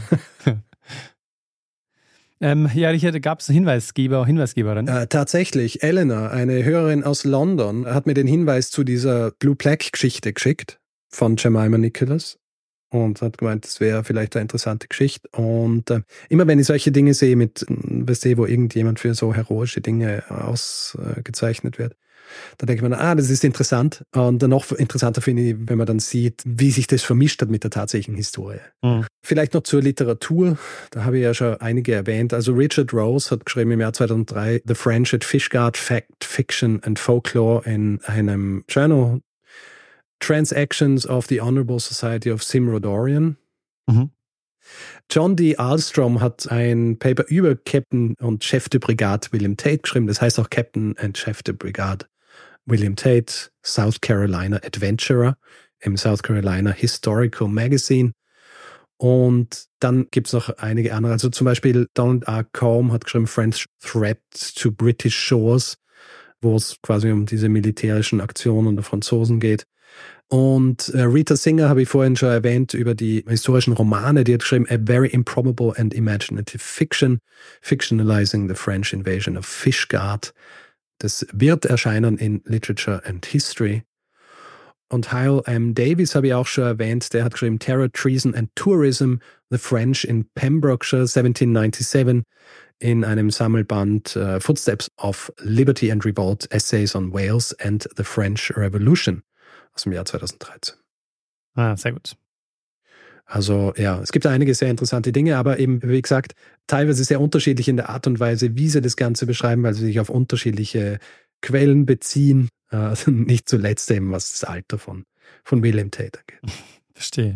Speaker 2: Ähm, ja, Richard, gab es Hinweisgeber, Hinweisgeberin?
Speaker 3: Äh, tatsächlich, Eleanor, eine Hörerin aus London, hat mir den Hinweis zu dieser Blue Plague-Geschichte geschickt von Jemima Nicholas und hat gemeint, das wäre vielleicht eine interessante Geschichte. Und äh, immer wenn ich solche Dinge sehe, mit, weißt du, wo irgendjemand für so heroische Dinge ausgezeichnet wird, da denke ich mir, ah, das ist interessant. Und dann noch interessanter finde ich, wenn man dann sieht, wie sich das vermischt hat mit der tatsächlichen Historie. Mhm. Vielleicht noch zur Literatur. Da habe ich ja schon einige erwähnt. Also Richard Rose hat geschrieben im Jahr zweitausenddrei The French at Fishguard, Fact, Fiction and Folklore in einem Journal Transactions of the Honorable Society of Simrodorian. Mhm. John D. Ahlstrom hat ein Paper über Captain und Chef de Brigade William Tate geschrieben. Das heißt auch Captain and Chef de Brigade William Tate, South Carolina Adventurer im South Carolina Historical Magazine. Und dann gibt es noch einige andere. Also zum Beispiel Donald R. Combe hat geschrieben French Threat to British Shores, wo es quasi um diese militärischen Aktionen der Franzosen geht. Und äh, Rita Singer habe ich vorhin schon erwähnt über die historischen Romane. Die hat geschrieben A Very Improbable and Imaginative Fiction, Fictionalizing the French Invasion of Fishguard. Das wird erscheinen in Literature and History. Und Hyle M. Davies habe ich auch schon erwähnt. Der hat geschrieben Terror, Treason and Tourism, The French in Pembrokeshire seventeen ninety-seven in einem Sammelband uh, Footsteps of Liberty and Revolt, Essays on Wales and the French Revolution aus dem Jahr zweitausenddreizehn.
Speaker 2: Ah, sehr gut.
Speaker 3: Also ja, es gibt einige sehr interessante Dinge, aber eben, wie gesagt, teilweise sehr unterschiedlich in der Art und Weise, wie sie das Ganze beschreiben, weil sie sich auf unterschiedliche Quellen beziehen. Also nicht zuletzt eben, was das Alter von, von William Tate angeht.
Speaker 2: Verstehe.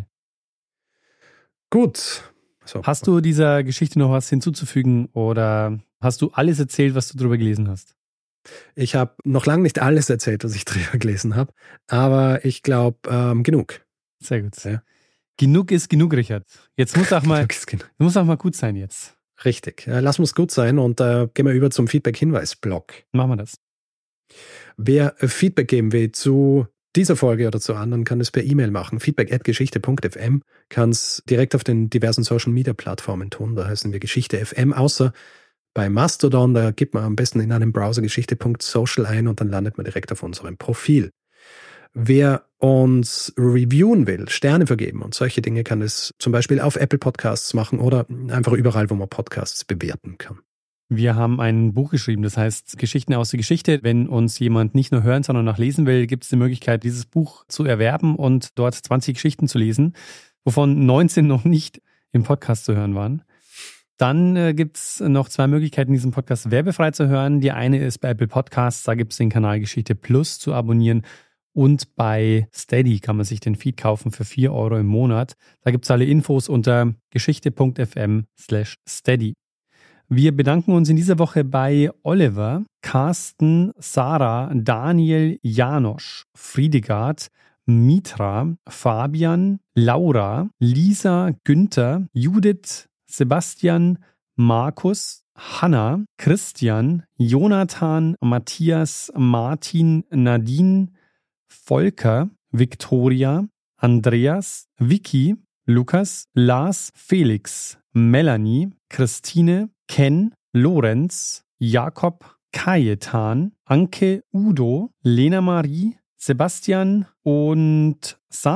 Speaker 3: Gut. So.
Speaker 2: Hast du dieser Geschichte noch was hinzuzufügen oder hast du alles erzählt, was du darüber gelesen hast?
Speaker 3: Ich habe noch lange nicht alles erzählt, was ich drüber gelesen habe, aber ich glaube, ähm, genug.
Speaker 2: Sehr gut.
Speaker 3: Ja.
Speaker 2: Genug ist genug, Richard. Jetzt muss auch mal, muss auch mal gut sein jetzt.
Speaker 3: Richtig. Ja, lass uns gut sein und äh, gehen wir über zum Feedback-Hinweis-Blog.
Speaker 2: Machen wir das.
Speaker 3: Wer Feedback geben will zu dieser Folge oder zu anderen, kann es per E-Mail machen. feedback at geschichte punkt f m, kann es direkt auf den diversen Social-Media-Plattformen tun. Da heißen wir Geschichte F M, außer bei Mastodon. Da gibt man am besten in einem Browser geschichte punkt social ein und dann landet man direkt auf unserem Profil. Wer uns reviewen will, Sterne vergeben und solche Dinge, kann es zum Beispiel auf Apple Podcasts machen oder einfach überall, wo man Podcasts bewerten kann.
Speaker 2: Wir haben ein Buch geschrieben, das heißt Geschichten aus der Geschichte. Wenn uns jemand nicht nur hören, sondern auch lesen will, gibt es die Möglichkeit, dieses Buch zu erwerben und dort zwanzig Geschichten zu lesen, wovon neunzehn noch nicht im Podcast zu hören waren. Dann äh, gibt es noch zwei Möglichkeiten, diesen Podcast werbefrei zu hören. Die eine ist bei Apple Podcasts, da gibt es den Kanal Geschichte Plus zu abonnieren. Und bei Steady kann man sich den Feed kaufen für vier Euro im Monat. Da gibt es alle Infos unter geschichte punkt f m slash steady. Wir bedanken uns in dieser Woche bei Oliver, Carsten, Sarah, Daniel, Janosch, Friedegard, Mitra, Fabian, Laura, Lisa, Günther, Judith, Sebastian, Markus, Hanna, Christian, Jonathan, Matthias, Martin, Nadine, Volker, Viktoria, Andreas, Vicky, Lukas, Lars, Felix, Melanie, Christine, Ken, Lorenz, Jakob, Kajetan, Anke, Udo, Lena Marie, Sebastian und Sarah.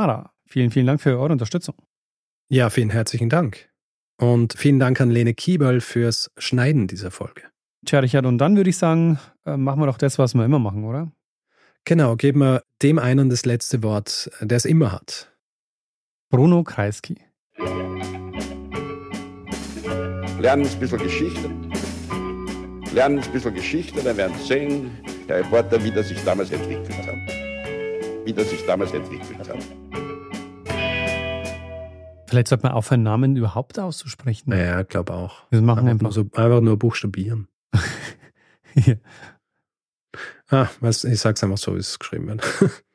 Speaker 2: vielen, vielen Dank für eure Unterstützung.
Speaker 3: Ja, vielen herzlichen Dank. Und vielen Dank an Lene Kieberl fürs Schneiden dieser Folge.
Speaker 2: Tja, Richard, und dann würde ich sagen, machen wir doch das, was wir immer machen, oder?
Speaker 3: Genau, geben wir dem einen das letzte Wort, der es immer hat.
Speaker 2: Bruno Kreisky.
Speaker 1: Lernen ein bisschen Geschichte. Lernen ein bisschen Geschichte, dann werden Sie sehen, der Reporter, wie das sich damals entwickelt hat. Wie das sich damals entwickelt hat.
Speaker 2: Vielleicht sollte man aufhören, Namen überhaupt auszusprechen.
Speaker 3: Ja, ich glaube auch.
Speaker 2: Wir machen
Speaker 3: einfach,
Speaker 2: einfach
Speaker 3: nur so, einfach nur buchstabieren.
Speaker 2: Ja.
Speaker 3: Ah, was, ich sag's einfach so, wie es geschrieben wird.